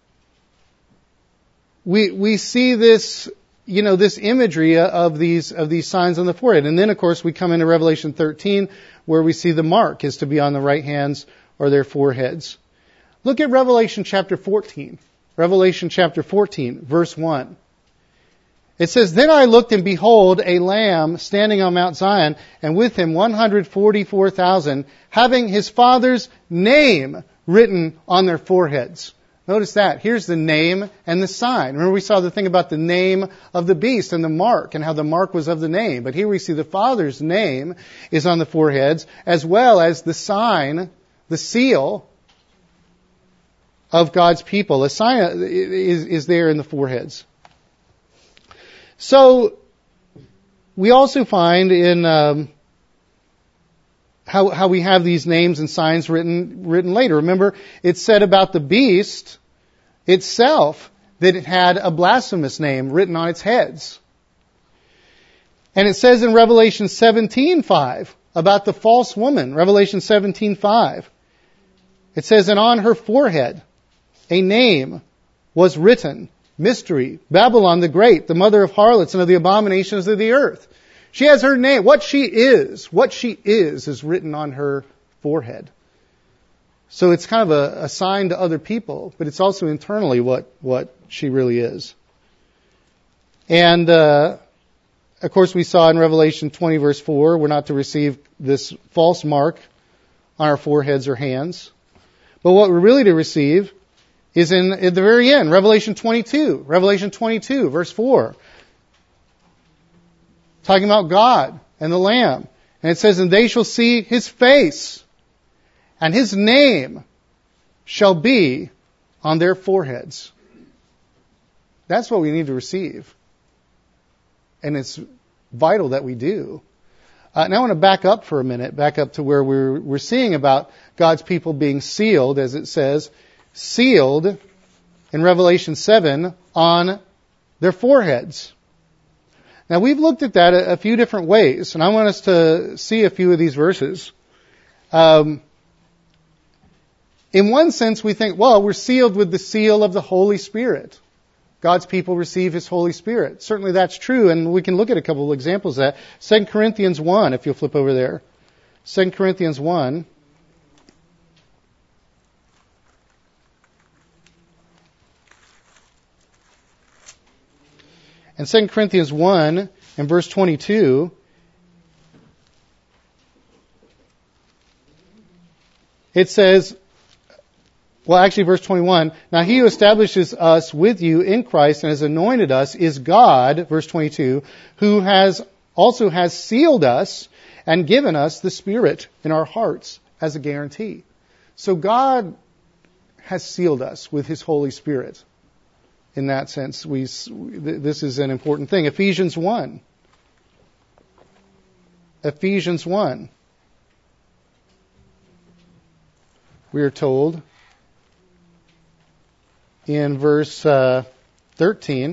we we see this, you know, this imagery of these of these signs on the forehead. And then, of course, we come into Revelation thirteen, where we see the mark is to be on the right hands or their foreheads. Look at Revelation chapter fourteen. Revelation chapter fourteen, verse one. It says, then I looked, and behold, a lamb standing on Mount Zion, and with him one hundred forty-four thousand, having his father's name written on their foreheads. Notice that. Here's the name and the sign. Remember, we saw the thing about the name of the beast and the mark, and how the mark was of the name. But here we see the Father's name is on the foreheads, as well as the sign, the seal of God's people. A sign is, is there in the foreheads. So, we also find in um, how, how we have these names and signs written written later. Remember, it said about the beast itself that it had a blasphemous name written on its heads. And it says in Revelation seventeen five about the false woman, Revelation seventeen five. It says, and on her forehead a name was written, Mystery, Babylon the Great, the mother of harlots and of the abominations of the earth. She has her name. What she is, what she is, is written on her forehead. So it's kind of a, a sign to other people, but it's also internally what, what she really is. And, uh, of course, we saw in Revelation twenty, verse four, we're not to receive this false mark on our foreheads or hands. But what we're really to receive is in at the very end, Revelation twenty-two. Revelation twenty-two, verse four. Talking about God and the Lamb. And it says, and they shall see His face, and His name shall be on their foreheads. That's what we need to receive. And it's vital that we do. Uh, now I want to back up for a minute, back up to where we're, we're seeing about God's people being sealed, as it says, sealed in Revelation seven on their foreheads. Now we've looked at that a, a few different ways, and I want us to see a few of these verses. Um, in one sense, we think, well, we're sealed with the seal of the Holy Spirit. God's people receive His Holy Spirit. Certainly that's true, and we can look at a couple of examples of that. Second Corinthians one, if you'll flip over there. Second Corinthians one. In Second Corinthians one, and verse twenty-two, it says, well, actually, verse twenty-one, now He who establishes us with you in Christ and has anointed us is God, verse twenty-two, who has also has sealed us and given us the Spirit in our hearts as a guarantee. So God has sealed us with His Holy Spirit. In that sense, we this is an important thing. Ephesians one. Ephesians one. We are told in verse uh, thirteen,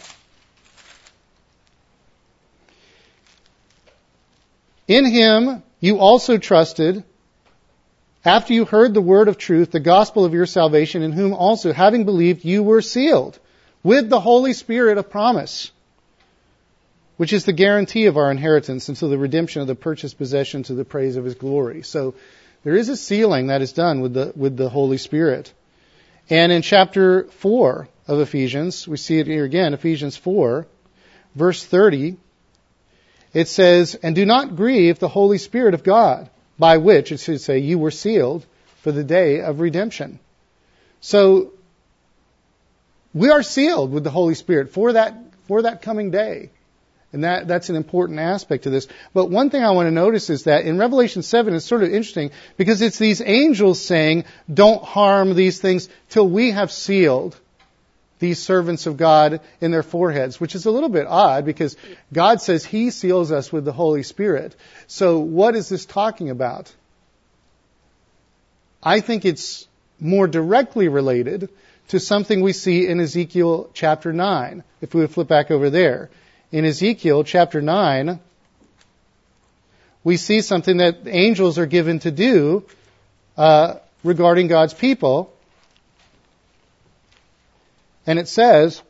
in Him you also trusted, after you heard the word of truth, the gospel of your salvation, in whom also, having believed, you were sealed with the Holy Spirit of promise, which is the guarantee of our inheritance until the redemption of the purchased possession to the praise of His glory. So there is a sealing that is done with the with the Holy Spirit. And in chapter four of Ephesians, we see it here again, Ephesians four, verse thirty, it says, and do not grieve the Holy Spirit of God, by which, it should say, you were sealed for the day of redemption. So, we are sealed with the Holy Spirit for that, for that coming day. And that, that's an important aspect of this. But one thing I want to notice is that in Revelation seven, it's sort of interesting because it's these angels saying, don't harm these things till we have sealed these servants of God in their foreheads, which is a little bit odd because God says He seals us with the Holy Spirit. So what is this talking about? I think it's more directly related to something we see in Ezekiel chapter nine. If we would flip back over there. In Ezekiel chapter nine, we see something that angels are given to do uh, regarding God's people. And it says,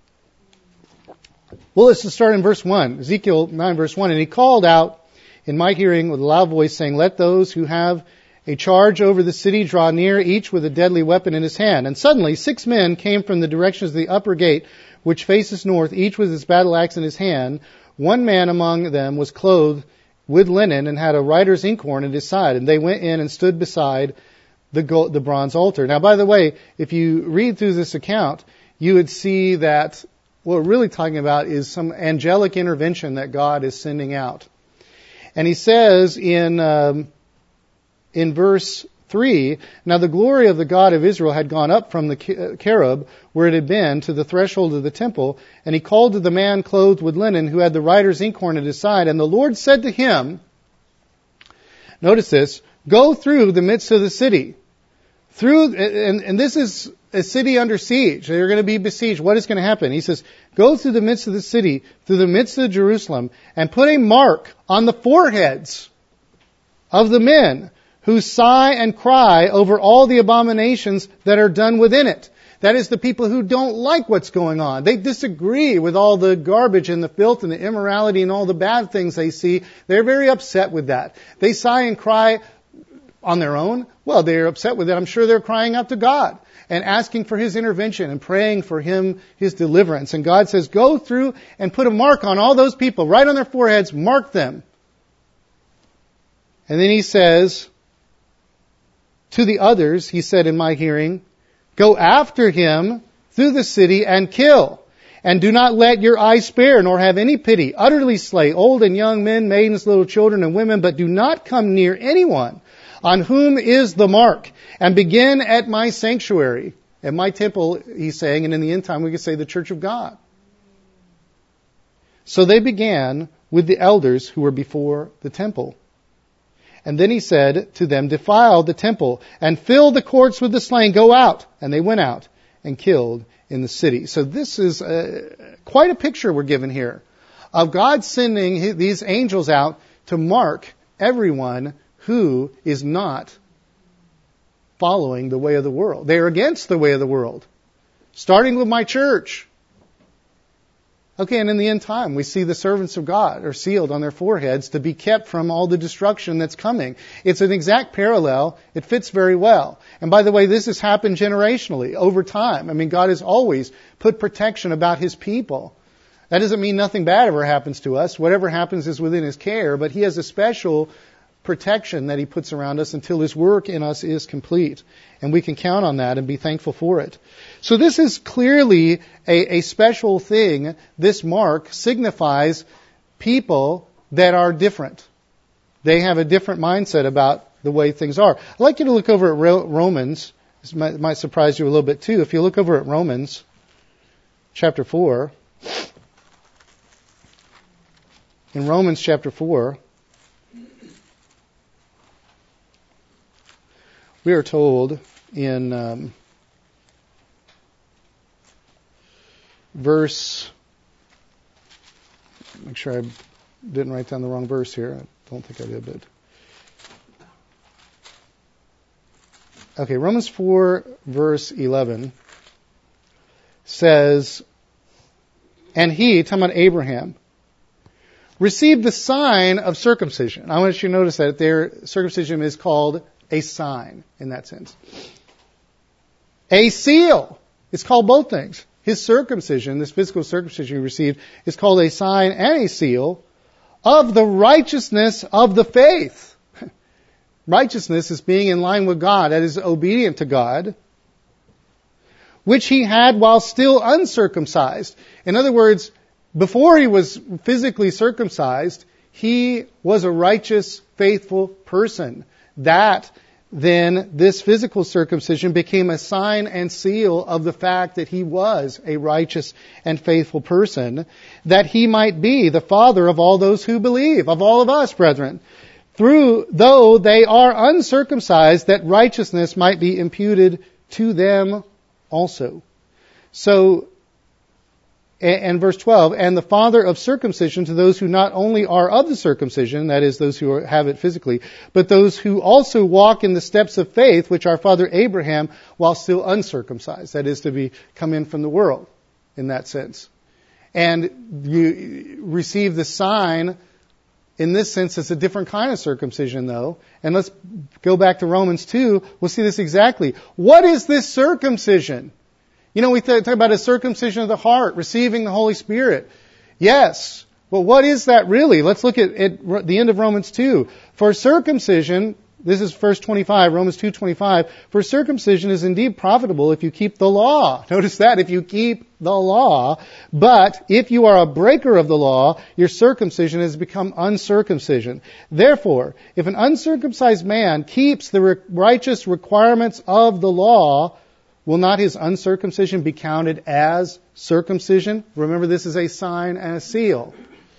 well, let's just start in verse one. Ezekiel nine, verse one. And he called out in my hearing with a loud voice, saying, let those who have a charge over the city draw near, each with a deadly weapon in his hand. And suddenly six men came from the directions of the upper gate, which faces north, each with his battle axe in his hand. One man among them was clothed with linen and had a writer's inkhorn at his side. And they went in and stood beside the gold, the bronze altar. Now, by the way, if you read through this account, you would see that what we're really talking about is some angelic intervention that God is sending out. And he says in um, in verse three, now the glory of the God of Israel had gone up from the cherub where it had been to the threshold of the temple, and he called to the man clothed with linen who had the writer's inkhorn at his side, and the Lord said to him, notice this, go through the midst of the city. Through, and, and this is a city under siege. They're going to be besieged. What is going to happen? He says, go through the midst of the city, through the midst of Jerusalem, and put a mark on the foreheads of the men who sigh and cry over all the abominations that are done within it. That is the people who don't like what's going on. They disagree with all the garbage and the filth and the immorality and all the bad things they see. They're very upset with that. They sigh and cry on their own. Well, they're upset with it. I'm sure they're crying out to God and asking for His intervention and praying for Him, His deliverance. And God says, go through and put a mark on all those people, right on their foreheads, mark them. And then He says, to the others, He said in my hearing, go after him through the city and kill. And do not let your eye spare, nor have any pity. Utterly slay old and young men, maidens, little children, and women, but do not come near anyone on whom is the mark. And begin at my sanctuary, at my temple, He's saying, and in the end time we could say the church of God. So they began with the elders who were before the temple. And then He said to them, defile the temple and fill the courts with the slain. Go out. And they went out and killed in the city. So this is a, quite a picture we're given here of God sending these angels out to mark everyone who is not following the way of the world. They are against the way of the world. Starting with my church. Okay, and in the end time, we see the servants of God are sealed on their foreheads to be kept from all the destruction that's coming. It's an exact parallel. It fits very well. And by the way, this has happened generationally, over time. I mean, God has always put protection about His people. That doesn't mean nothing bad ever happens to us. Whatever happens is within His care, but He has a special protection that He puts around us until His work in us is complete. And we can count on that and be thankful for it. So this is clearly a, a special thing. This mark signifies people that are different. They have a different mindset about the way things are. I'd like you to look over at Romans. This might, might surprise you a little bit too. If you look over at Romans chapter four. In Romans chapter four, we are told in um, verse, make sure I didn't write down the wrong verse here. I don't think I did, but okay, Romans four verse eleven says, and he, talking about Abraham, received the sign of circumcision. I want you to notice that their circumcision is called a sign in that sense. A seal. It's called both things. His circumcision, this physical circumcision he received, is called a sign and a seal of the righteousness of the faith. Righteousness is being in line with God, that is obedient to God, which he had while still uncircumcised. In other words, before he was physically circumcised, he was a righteous, faithful person. That then this physical circumcision became a sign and seal of the fact that he was a righteous and faithful person, that he might be the father of all those who believe, of all of us, brethren, through, though they are uncircumcised, that righteousness might be imputed to them also. So, and verse twelve, and the father of circumcision to those who not only are of the circumcision, that is, those who are, have it physically, but those who also walk in the steps of faith, which our father Abraham, while still uncircumcised, that is, to be come in from the world, in that sense. And you receive the sign, in this sense, it's a different kind of circumcision, though. And let's go back to Romans two. We'll see this exactly. What is this circumcision? You know, we talk about a circumcision of the heart, receiving the Holy Spirit. Yes. But what is that really? Let's look at, at the end of Romans two. For circumcision, this is verse twenty-five, Romans two twenty-five. For circumcision is indeed profitable if you keep the law. Notice that, if you keep the law. But if you are a breaker of the law, your circumcision has become uncircumcision. Therefore, if an uncircumcised man keeps the re- righteous requirements of the law, will not his uncircumcision be counted as circumcision? Remember, this is a sign and a seal.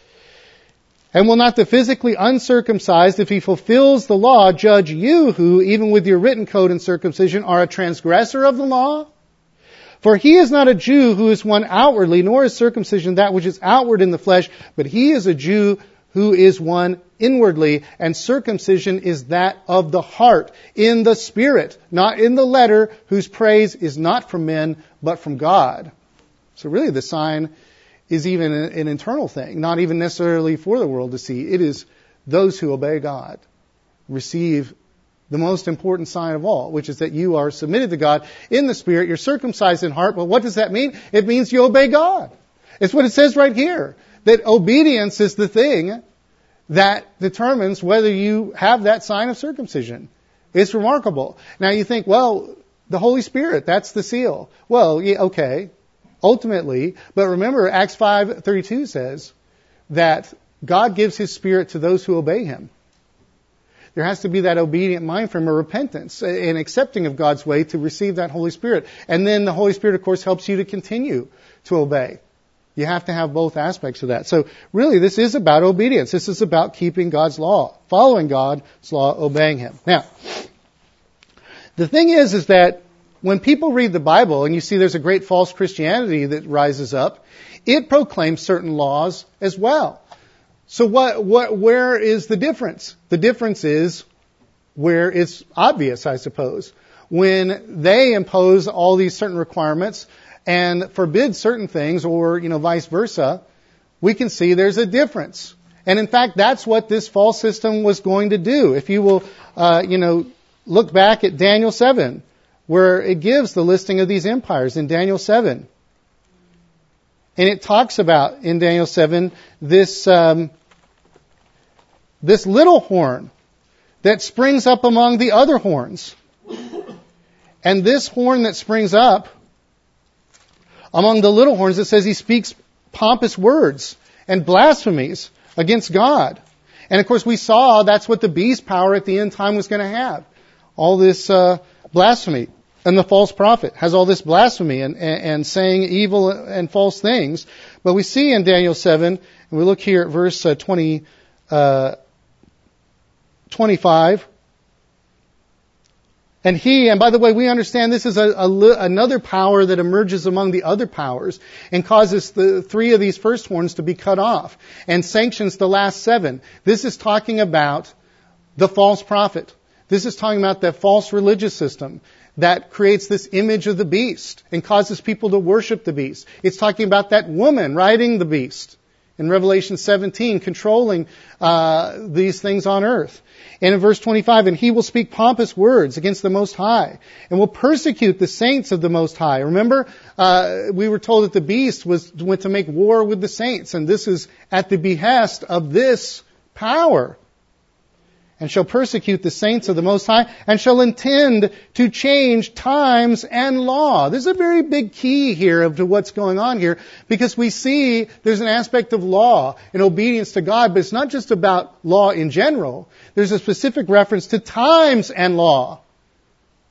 And will not the physically uncircumcised, if he fulfills the law, judge you who, even with your written code and circumcision, are a transgressor of the law? For he is not a Jew who is one outwardly, nor is circumcision that which is outward in the flesh, but he is a Jew who is one inwardly, and circumcision is that of the heart, in the spirit, not in the letter, whose praise is not from men, but from God. So really the sign is even an internal thing, not even necessarily for the world to see. It is those who obey God receive the most important sign of all, which is that you are submitted to God in the spirit, you're circumcised in heart. But what does that mean? It means you obey God. It's what it says right here, that obedience is the thing that determines whether you have that sign of circumcision. It's remarkable. Now you think, well, the Holy Spirit, that's the seal. Well, yeah, okay, ultimately, but remember Acts five thirty-two says that God gives His Spirit to those who obey Him. There has to be that obedient mind frame, a repentance, an accepting of God's way to receive that Holy Spirit. And then the Holy Spirit, of course, helps you to continue to obey. You have to have both aspects of that. So really, this is about obedience. This is about keeping God's law, following God's law, obeying Him. Now, the thing is, is that when people read the Bible and you see there's a great false Christianity that rises up, it proclaims certain laws as well. So what, what, where is the difference? The difference is where it's obvious, I suppose. When they impose all these certain requirements and forbid certain things, or, you know, vice versa, we can see there's a difference. And in fact, that's what this false system was going to do. If you will, uh, you know, look back at Daniel seven, where it gives the listing of these empires in Daniel seven. And it talks about, in Daniel seven, this, um, this little horn that springs up among the other horns. And this horn that springs up among the little horns, it says he speaks pompous words and blasphemies against God. And of course we saw that's what the beast power at the end time was going to have. All this uh, blasphemy. And the false prophet has all this blasphemy and, and, and saying evil and false things. But we see in Daniel seven, and we look here at verse uh, twenty, uh, twenty-five. And he, and by the way, we understand this is a, a, another power that emerges among the other powers and causes the three of these first horns to be cut off and sanctions the last seven. This is talking about the false prophet. This is talking about that false religious system that creates this image of the beast and causes people to worship the beast. It's talking about that woman riding the beast in Revelation seventeen, controlling uh, these things on earth. And in verse twenty-five, and he will speak pompous words against the Most High and will persecute the saints of the Most High. Remember, uh, we were told that the beast was went to make war with the saints, and this is at the behest of this power. And shall persecute the saints of the Most High, and shall intend to change times and law. There's a very big key here of to what's going on here, because we see there's an aspect of law and obedience to God, but it's not just about law in general. There's a specific reference to times and law.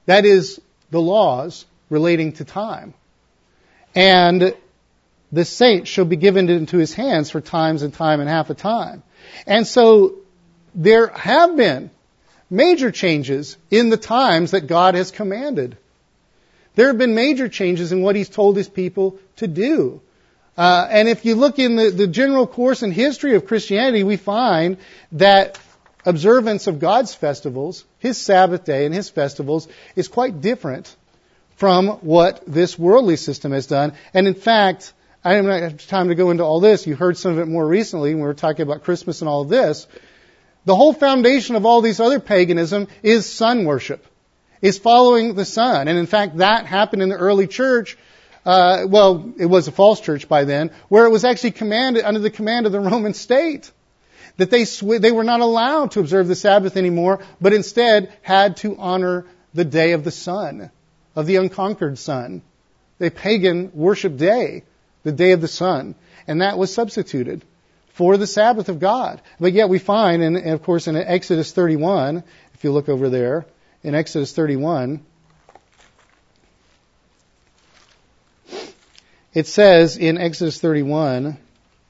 That is, the laws relating to time. And the saint shall be given into his hands for times and time and half a time. And so there have been major changes in the times that God has commanded. There have been major changes in what He's told His people to do. Uh, and if you look in the, the general course and history of Christianity, we find that observance of God's festivals, His Sabbath day and His festivals, is quite different from what this worldly system has done. And in fact, I don't have time to go into all this. You heard some of it more recently when we were talking about Christmas and all of this. The whole foundation of all these other paganism is sun worship, is following the sun. And in fact, that happened in the early church. Uh, well, it was a false church by then, where it was actually commanded under the command of the Roman state that they sw- they were not allowed to observe the Sabbath anymore, but instead had to honor the day of the sun, of the unconquered sun, the pagan worship day, the day of the sun, and that was substituted for the Sabbath of God. But yet we find, and of course in Exodus thirty-one, if you look over there, in Exodus thirty-one, it says in Exodus thirty-one,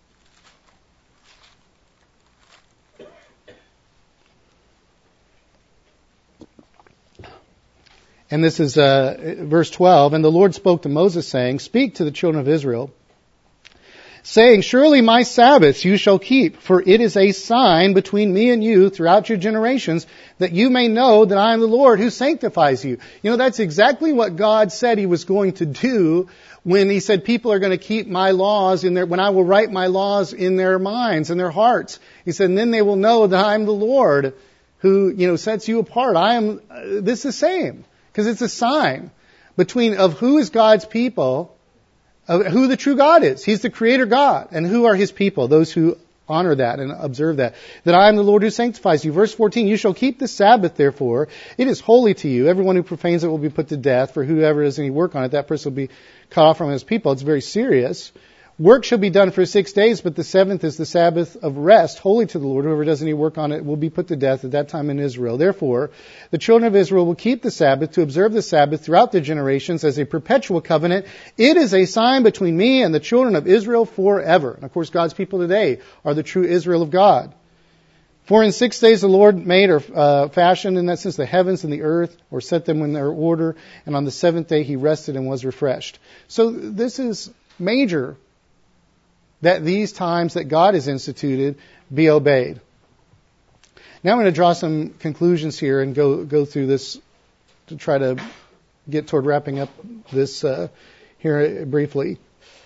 and this is uh, verse twelve, and the Lord spoke to Moses, saying, Speak to the children of Israel, saying, Surely my Sabbaths you shall keep, for it is a sign between me and you throughout your generations, that you may know that I am the Lord who sanctifies you. You know, that's exactly what God said He was going to do when He said people are going to keep my laws in their, when I will write my laws in their minds and their hearts. He said, and then they will know that I am the Lord who, you know, sets you apart. I am, uh, this is the same, because it's a sign between of who is God's people, of who the true God is. He's the Creator God. And who are His people? Those who honor that and observe that. That I am the Lord who sanctifies you. Verse fourteen, You shall keep the Sabbath, therefore. It is holy to you. Everyone who profanes it will be put to death. For whoever does any work on it, that person will be cut off from his people. It's very serious. Work shall be done for six days, but the seventh is the Sabbath of rest, holy to the Lord. Whoever does any work on it will be put to death at that time in Israel. Therefore, the children of Israel will keep the Sabbath to observe the Sabbath throughout their generations as a perpetual covenant. It is a sign between me and the children of Israel forever. And of course, God's people today are the true Israel of God. For in six days the Lord made or uh, fashioned, in that sense, the heavens and the earth, or set them in their order, and on the seventh day He rested and was refreshed. So this is major, that these times that God has instituted be obeyed. Now I'm going to draw some conclusions here and go go through this to try to get toward wrapping up this uh, here briefly.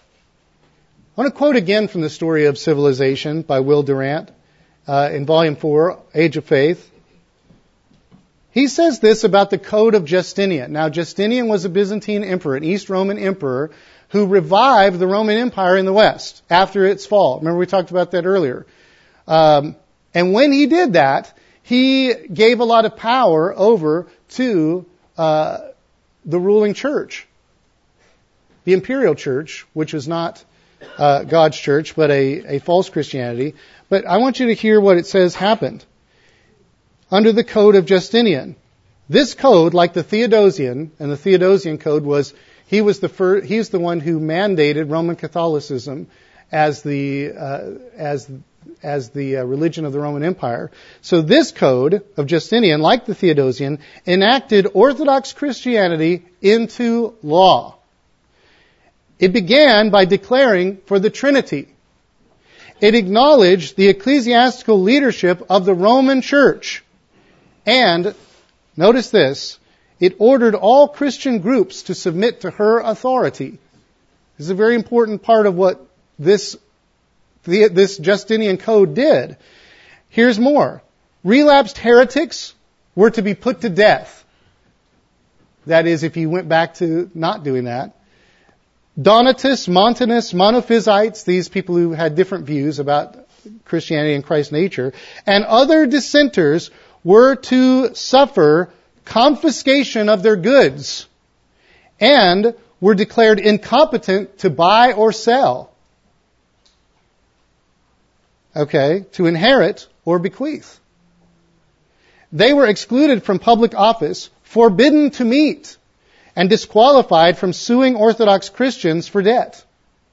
I want to quote again from the Story of Civilization by Will Durant uh, in Volume four, Age of Faith. He says this about the Code of Justinian. Now, Justinian was a Byzantine emperor, an East Roman emperor, who revived the Roman Empire in the West after its fall. Remember, we talked about that earlier. Um, and when he did that, he gave a lot of power over to uh, the ruling church, the imperial church, which was not uh, God's church, but a, a false Christianity. But I want you to hear what it says happened under the Code of Justinian. This code, like the Theodosian, and the Theodosian code was He was the first, he's the one who mandated Roman Catholicism as the uh, as as the uh, religion of the Roman Empire. So this code of Justinian, like the Theodosian, enacted Orthodox Christianity into law. It began by declaring for the Trinity. It acknowledged the ecclesiastical leadership of the Roman Church. And, notice this, it ordered all Christian groups to submit to her authority. This is a very important part of what this, this Justinian code did. Here's more. Relapsed heretics were to be put to death. That is, if you went back to not doing that. Donatists, Montanists, Monophysites, these people who had different views about Christianity and Christ's nature, and other dissenters were to suffer confiscation of their goods and were declared incompetent to buy or sell. Okay, to inherit or bequeath. They were excluded from public office, forbidden to meet, and disqualified from suing Orthodox Christians for debt.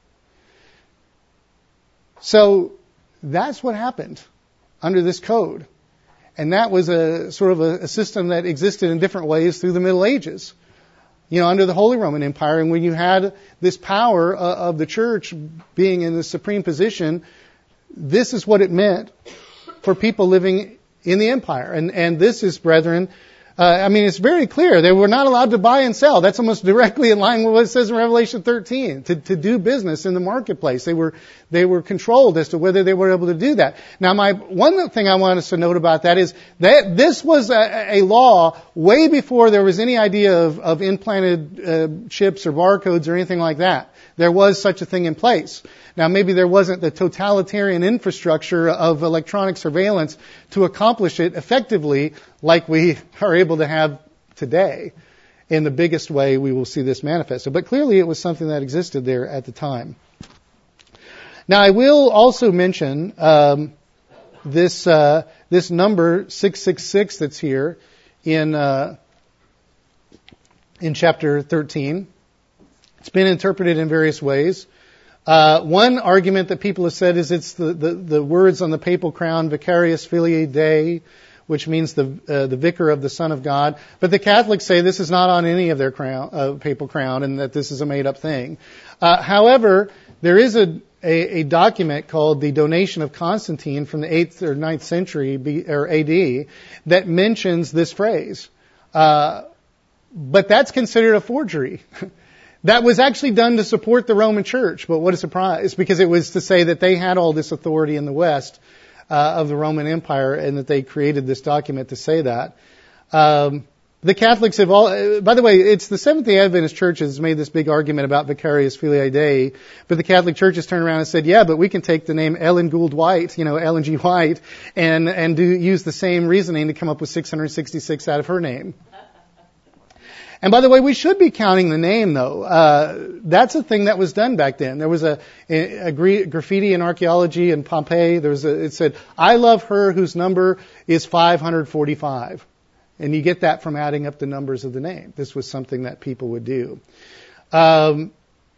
So that's what happened under this code. And that was a sort of a, a system that existed in different ways through the Middle Ages. You know, under the Holy Roman Empire, and when you had this power uh, of the church being in the supreme position, this is what it meant for people living in the empire. And, and this is, brethren, uh, I mean, it's very clear. They were not allowed to buy and sell. That's almost directly in line with what it says in Revelation thirteen, to, to do business in the marketplace. They were, they were controlled as to whether they were able to do that. Now, my, one thing I want us to note about that is that this was a, a law way before there was any idea of, of implanted uh, chips or barcodes or anything like that. There was such a thing in place. Now, maybe there wasn't the totalitarian infrastructure of electronic surveillance to accomplish it effectively like we are able to have today. In the biggest way we will see this manifested. But clearly it was something that existed there at the time. Now, I will also mention um, this uh, this number six six six that's here in uh, in chapter thirteen. It's been interpreted in various ways. Uh, one argument that people have said is it's the, the, the words on the papal crown, Vicarius Filii Dei, which means the uh, the vicar of the Son of God. But the Catholics say this is not on any of their crown, uh, papal crown, and that this is a made-up thing. Uh, however, there is a, a, a document called the Donation of Constantine from the eighth or ninth century B, or A D that mentions this phrase. Uh, but that's considered a forgery. That was actually done to support the Roman Church, but what a surprise, because it was to say that they had all this authority in the West uh, of the Roman Empire, and that they created this document to say that. Um, the Catholics have all, uh, by the way, it's the Seventh-day Adventist Church has made this big argument about Vicarius Filii Dei, but the Catholic Church has turned around and said, yeah, but we can take the name Ellen Gould White, you know, Ellen G. White, and, and do, use the same reasoning to come up with six hundred sixty-six out of her name. And by the way, we should be counting the name, though. Uh, that's a thing that was done back then. There was a, a, a graffiti in archaeology in Pompeii. There was a, it said, I love her whose number is five hundred forty-five. And you get that from adding up the numbers of the name. This was something that people would do. Um,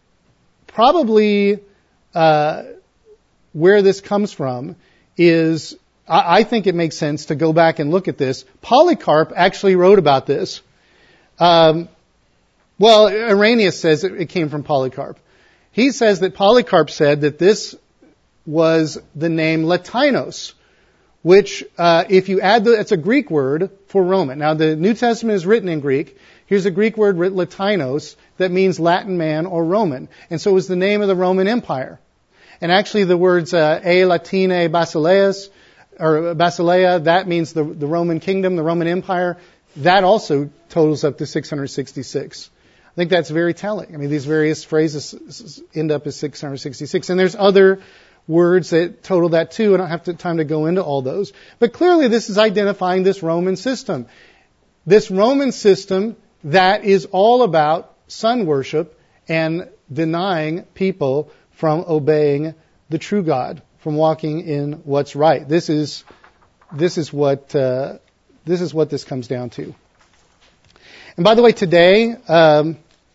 probably uh, where this comes from is, I, I think it makes sense to go back and look at this. Polycarp actually wrote about this. Um, well, Irenaeus says it, it came from Polycarp. He says that Polycarp said that this was the name Latinos, which, uh, if you add the, it's a Greek word for Roman. Now, the New Testament is written in Greek. Here's a Greek word, Latinos, that means Latin man or Roman. And so it was the name of the Roman Empire. And actually the words, uh, E Latine Basileus, or Basileia, that means the, the Roman kingdom, the Roman Empire. That also totals up to six hundred sixty-six. I think that's very telling. I mean, these various phrases end up as six hundred sixty-six. And there's other words that total that too. I don't have to, time to go into all those. But clearly this is identifying this Roman system. This Roman system that is all about sun worship and denying people from obeying the true God, from walking in what's right. This is, this is what... Uh, This is what this comes down to. And by the way, today, um,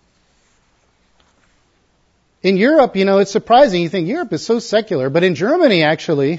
in Europe, you know, it's surprising. You think Europe is so secular, but in Germany, actually,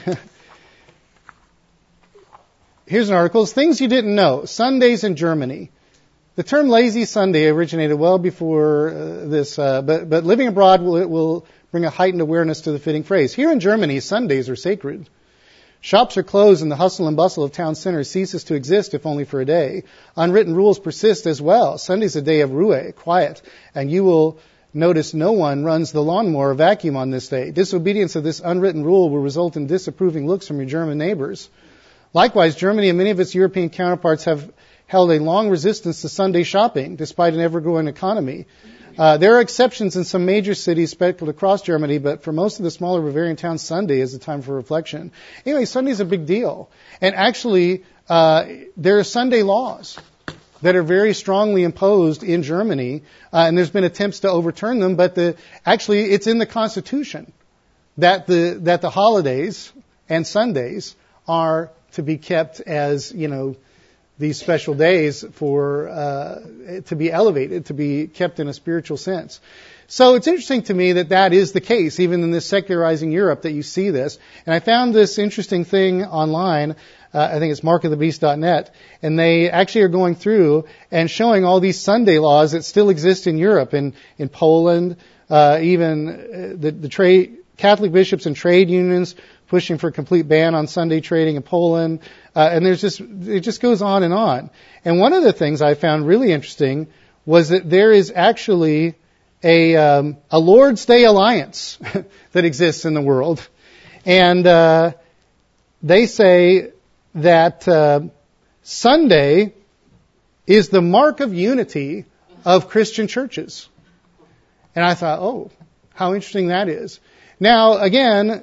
here's an article, Things You Didn't Know, Sundays in Germany. The term lazy Sunday originated well before uh, this, uh, but, but living abroad will, will bring a heightened awareness to the fitting phrase. Here in Germany, Sundays are sacred. Shops are closed and the hustle and bustle of town centers ceases to exist, if only for a day. Unwritten rules persist as well. Sunday's a day of Ruhe, quiet, and you will notice no one runs the lawnmower or vacuum on this day. Disobedience of this unwritten rule will result in disapproving looks from your German neighbors. Likewise, Germany and many of its European counterparts have held a long resistance to Sunday shopping, despite an ever-growing economy. Uh, there are exceptions in some major cities speckled across Germany, but for most of the smaller Bavarian towns, Sunday is a time for reflection. Anyway, Sunday is a big deal. And actually, uh, there are Sunday laws that are very strongly imposed in Germany, uh, and there's been attempts to overturn them, but the, actually it's in the Constitution that the, that the holidays and Sundays are to be kept as, you know, these special days for uh, to be elevated, to be kept in a spiritual sense. So it's interesting to me that that is the case, even in this secularizing Europe, that you see this. And I found this interesting thing online. Uh, I think it's mark of the beast dot net, and they actually are going through and showing all these Sunday laws that still exist in Europe, in in Poland, uh, even uh, the, the trade Catholic bishops and trade unions pushing for a complete ban on Sunday trading in Poland, uh, and there's just it just goes on and on. And one of the things I found really interesting was that there is actually a um, a Lord's Day Alliance that exists in the world, and uh, they say that uh, Sunday is the mark of unity of Christian churches. And I thought, oh, how interesting that is. Now, again,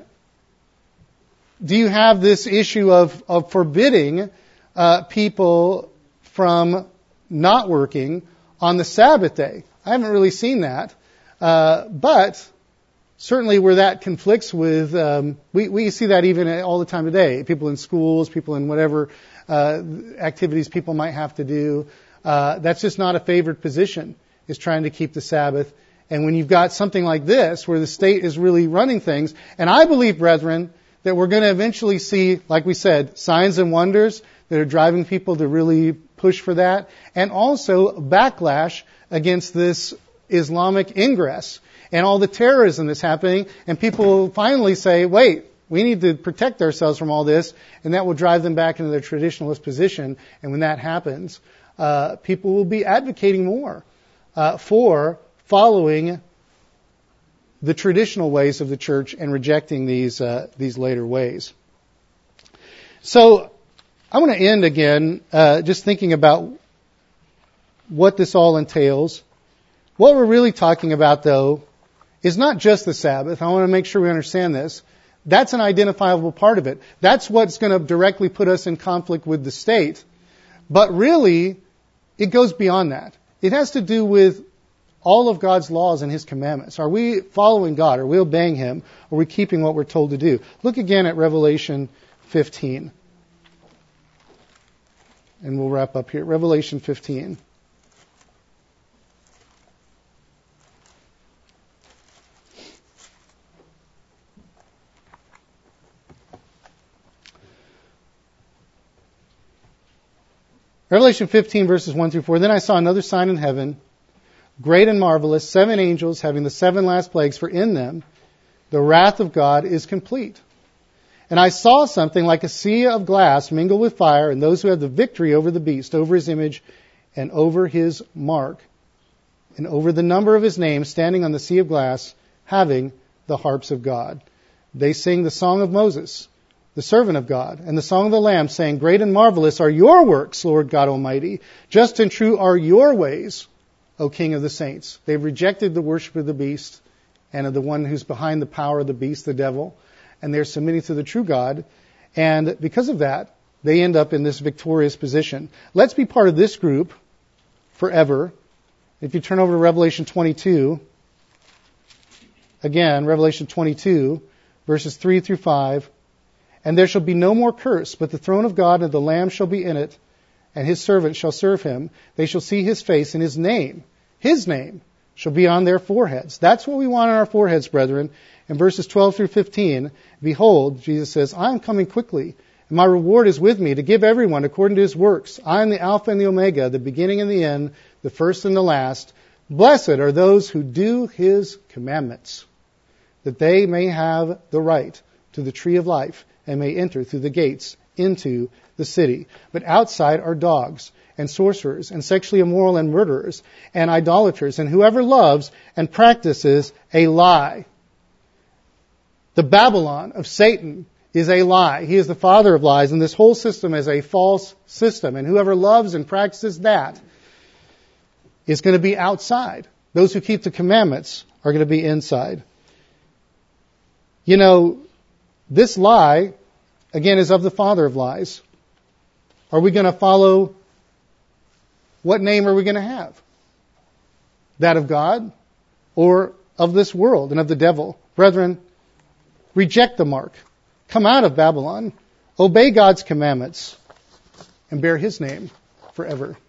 do you have this issue of, of forbidding uh, people from not working on the Sabbath day? I haven't really seen that. Uh, but certainly where that conflicts with, um, we, we see that even all the time today. People in schools, people in whatever uh, activities people might have to do. Uh, that's just not a favored position, is trying to keep the Sabbath. And when you've got something like this, where the state is really running things, and I believe, brethren, that we're going to eventually see, like we said, signs and wonders that are driving people to really push for that, and also backlash against this Islamic ingress and all the terrorism that's happening, and people will finally say, wait, we need to protect ourselves from all this, and that will drive them back into their traditionalist position. And when that happens, uh, people will be advocating more uh, for following the traditional ways of the church and rejecting these uh, these later ways. So I want to end again uh, just thinking about what this all entails. What we're really talking about, though, is not just the Sabbath. I want to make sure we understand this. That's an identifiable part of it. That's what's going to directly put us in conflict with the state. But really, it goes beyond that. It has to do with all of God's laws and His commandments. Are we following God? Are we obeying Him? Are we keeping what we're told to do? Look again at Revelation fifteen. And we'll wrap up here. Revelation fifteen. Revelation fifteen, verses one through four. Then I saw another sign in heaven, great and marvelous, seven angels having the seven last plagues, for in them the wrath of God is complete. And I saw something like a sea of glass mingled with fire, and those who had the victory over the beast, over his image, and over his mark, and over the number of his name, standing on the sea of glass, having the harps of God. They sing the song of Moses, the servant of God, and the song of the Lamb, saying, Great and marvelous are your works, Lord God Almighty. Just and true are your ways, O King of the saints. They've rejected the worship of the beast and of the one who's behind the power of the beast, the devil, and they're submitting to the true God. And because of that, they end up in this victorious position. Let's be part of this group forever. If you turn over to Revelation twenty-two, again, Revelation twenty-two, verses three through five. And there shall be no more curse, but the throne of God and the Lamb shall be in it, and his servants shall serve him. They shall see his face, and his name, his name, shall be on their foreheads. That's what we want on our foreheads, brethren. In verses twelve through fifteen, behold, Jesus says, I am coming quickly, and my reward is with me to give everyone according to his works. I am the Alpha and the Omega, the beginning and the end, the first and the last. Blessed are those who do his commandments, that they may have the right to the tree of life, and may enter through the gates into the city. But outside are dogs, and sorcerers, and sexually immoral, and murderers, and idolaters, and whoever loves and practices a lie. The Babylon of Satan is a lie. He is the father of lies, and this whole system is a false system. And whoever loves and practices that is going to be outside. Those who keep the commandments are going to be inside. You know, this lie, again, is of the father of lies. Are we going to follow, what name are we going to have? That of God or of this world and of the devil? Brethren, reject the mark. Come out of Babylon. Obey God's commandments and bear his name forever.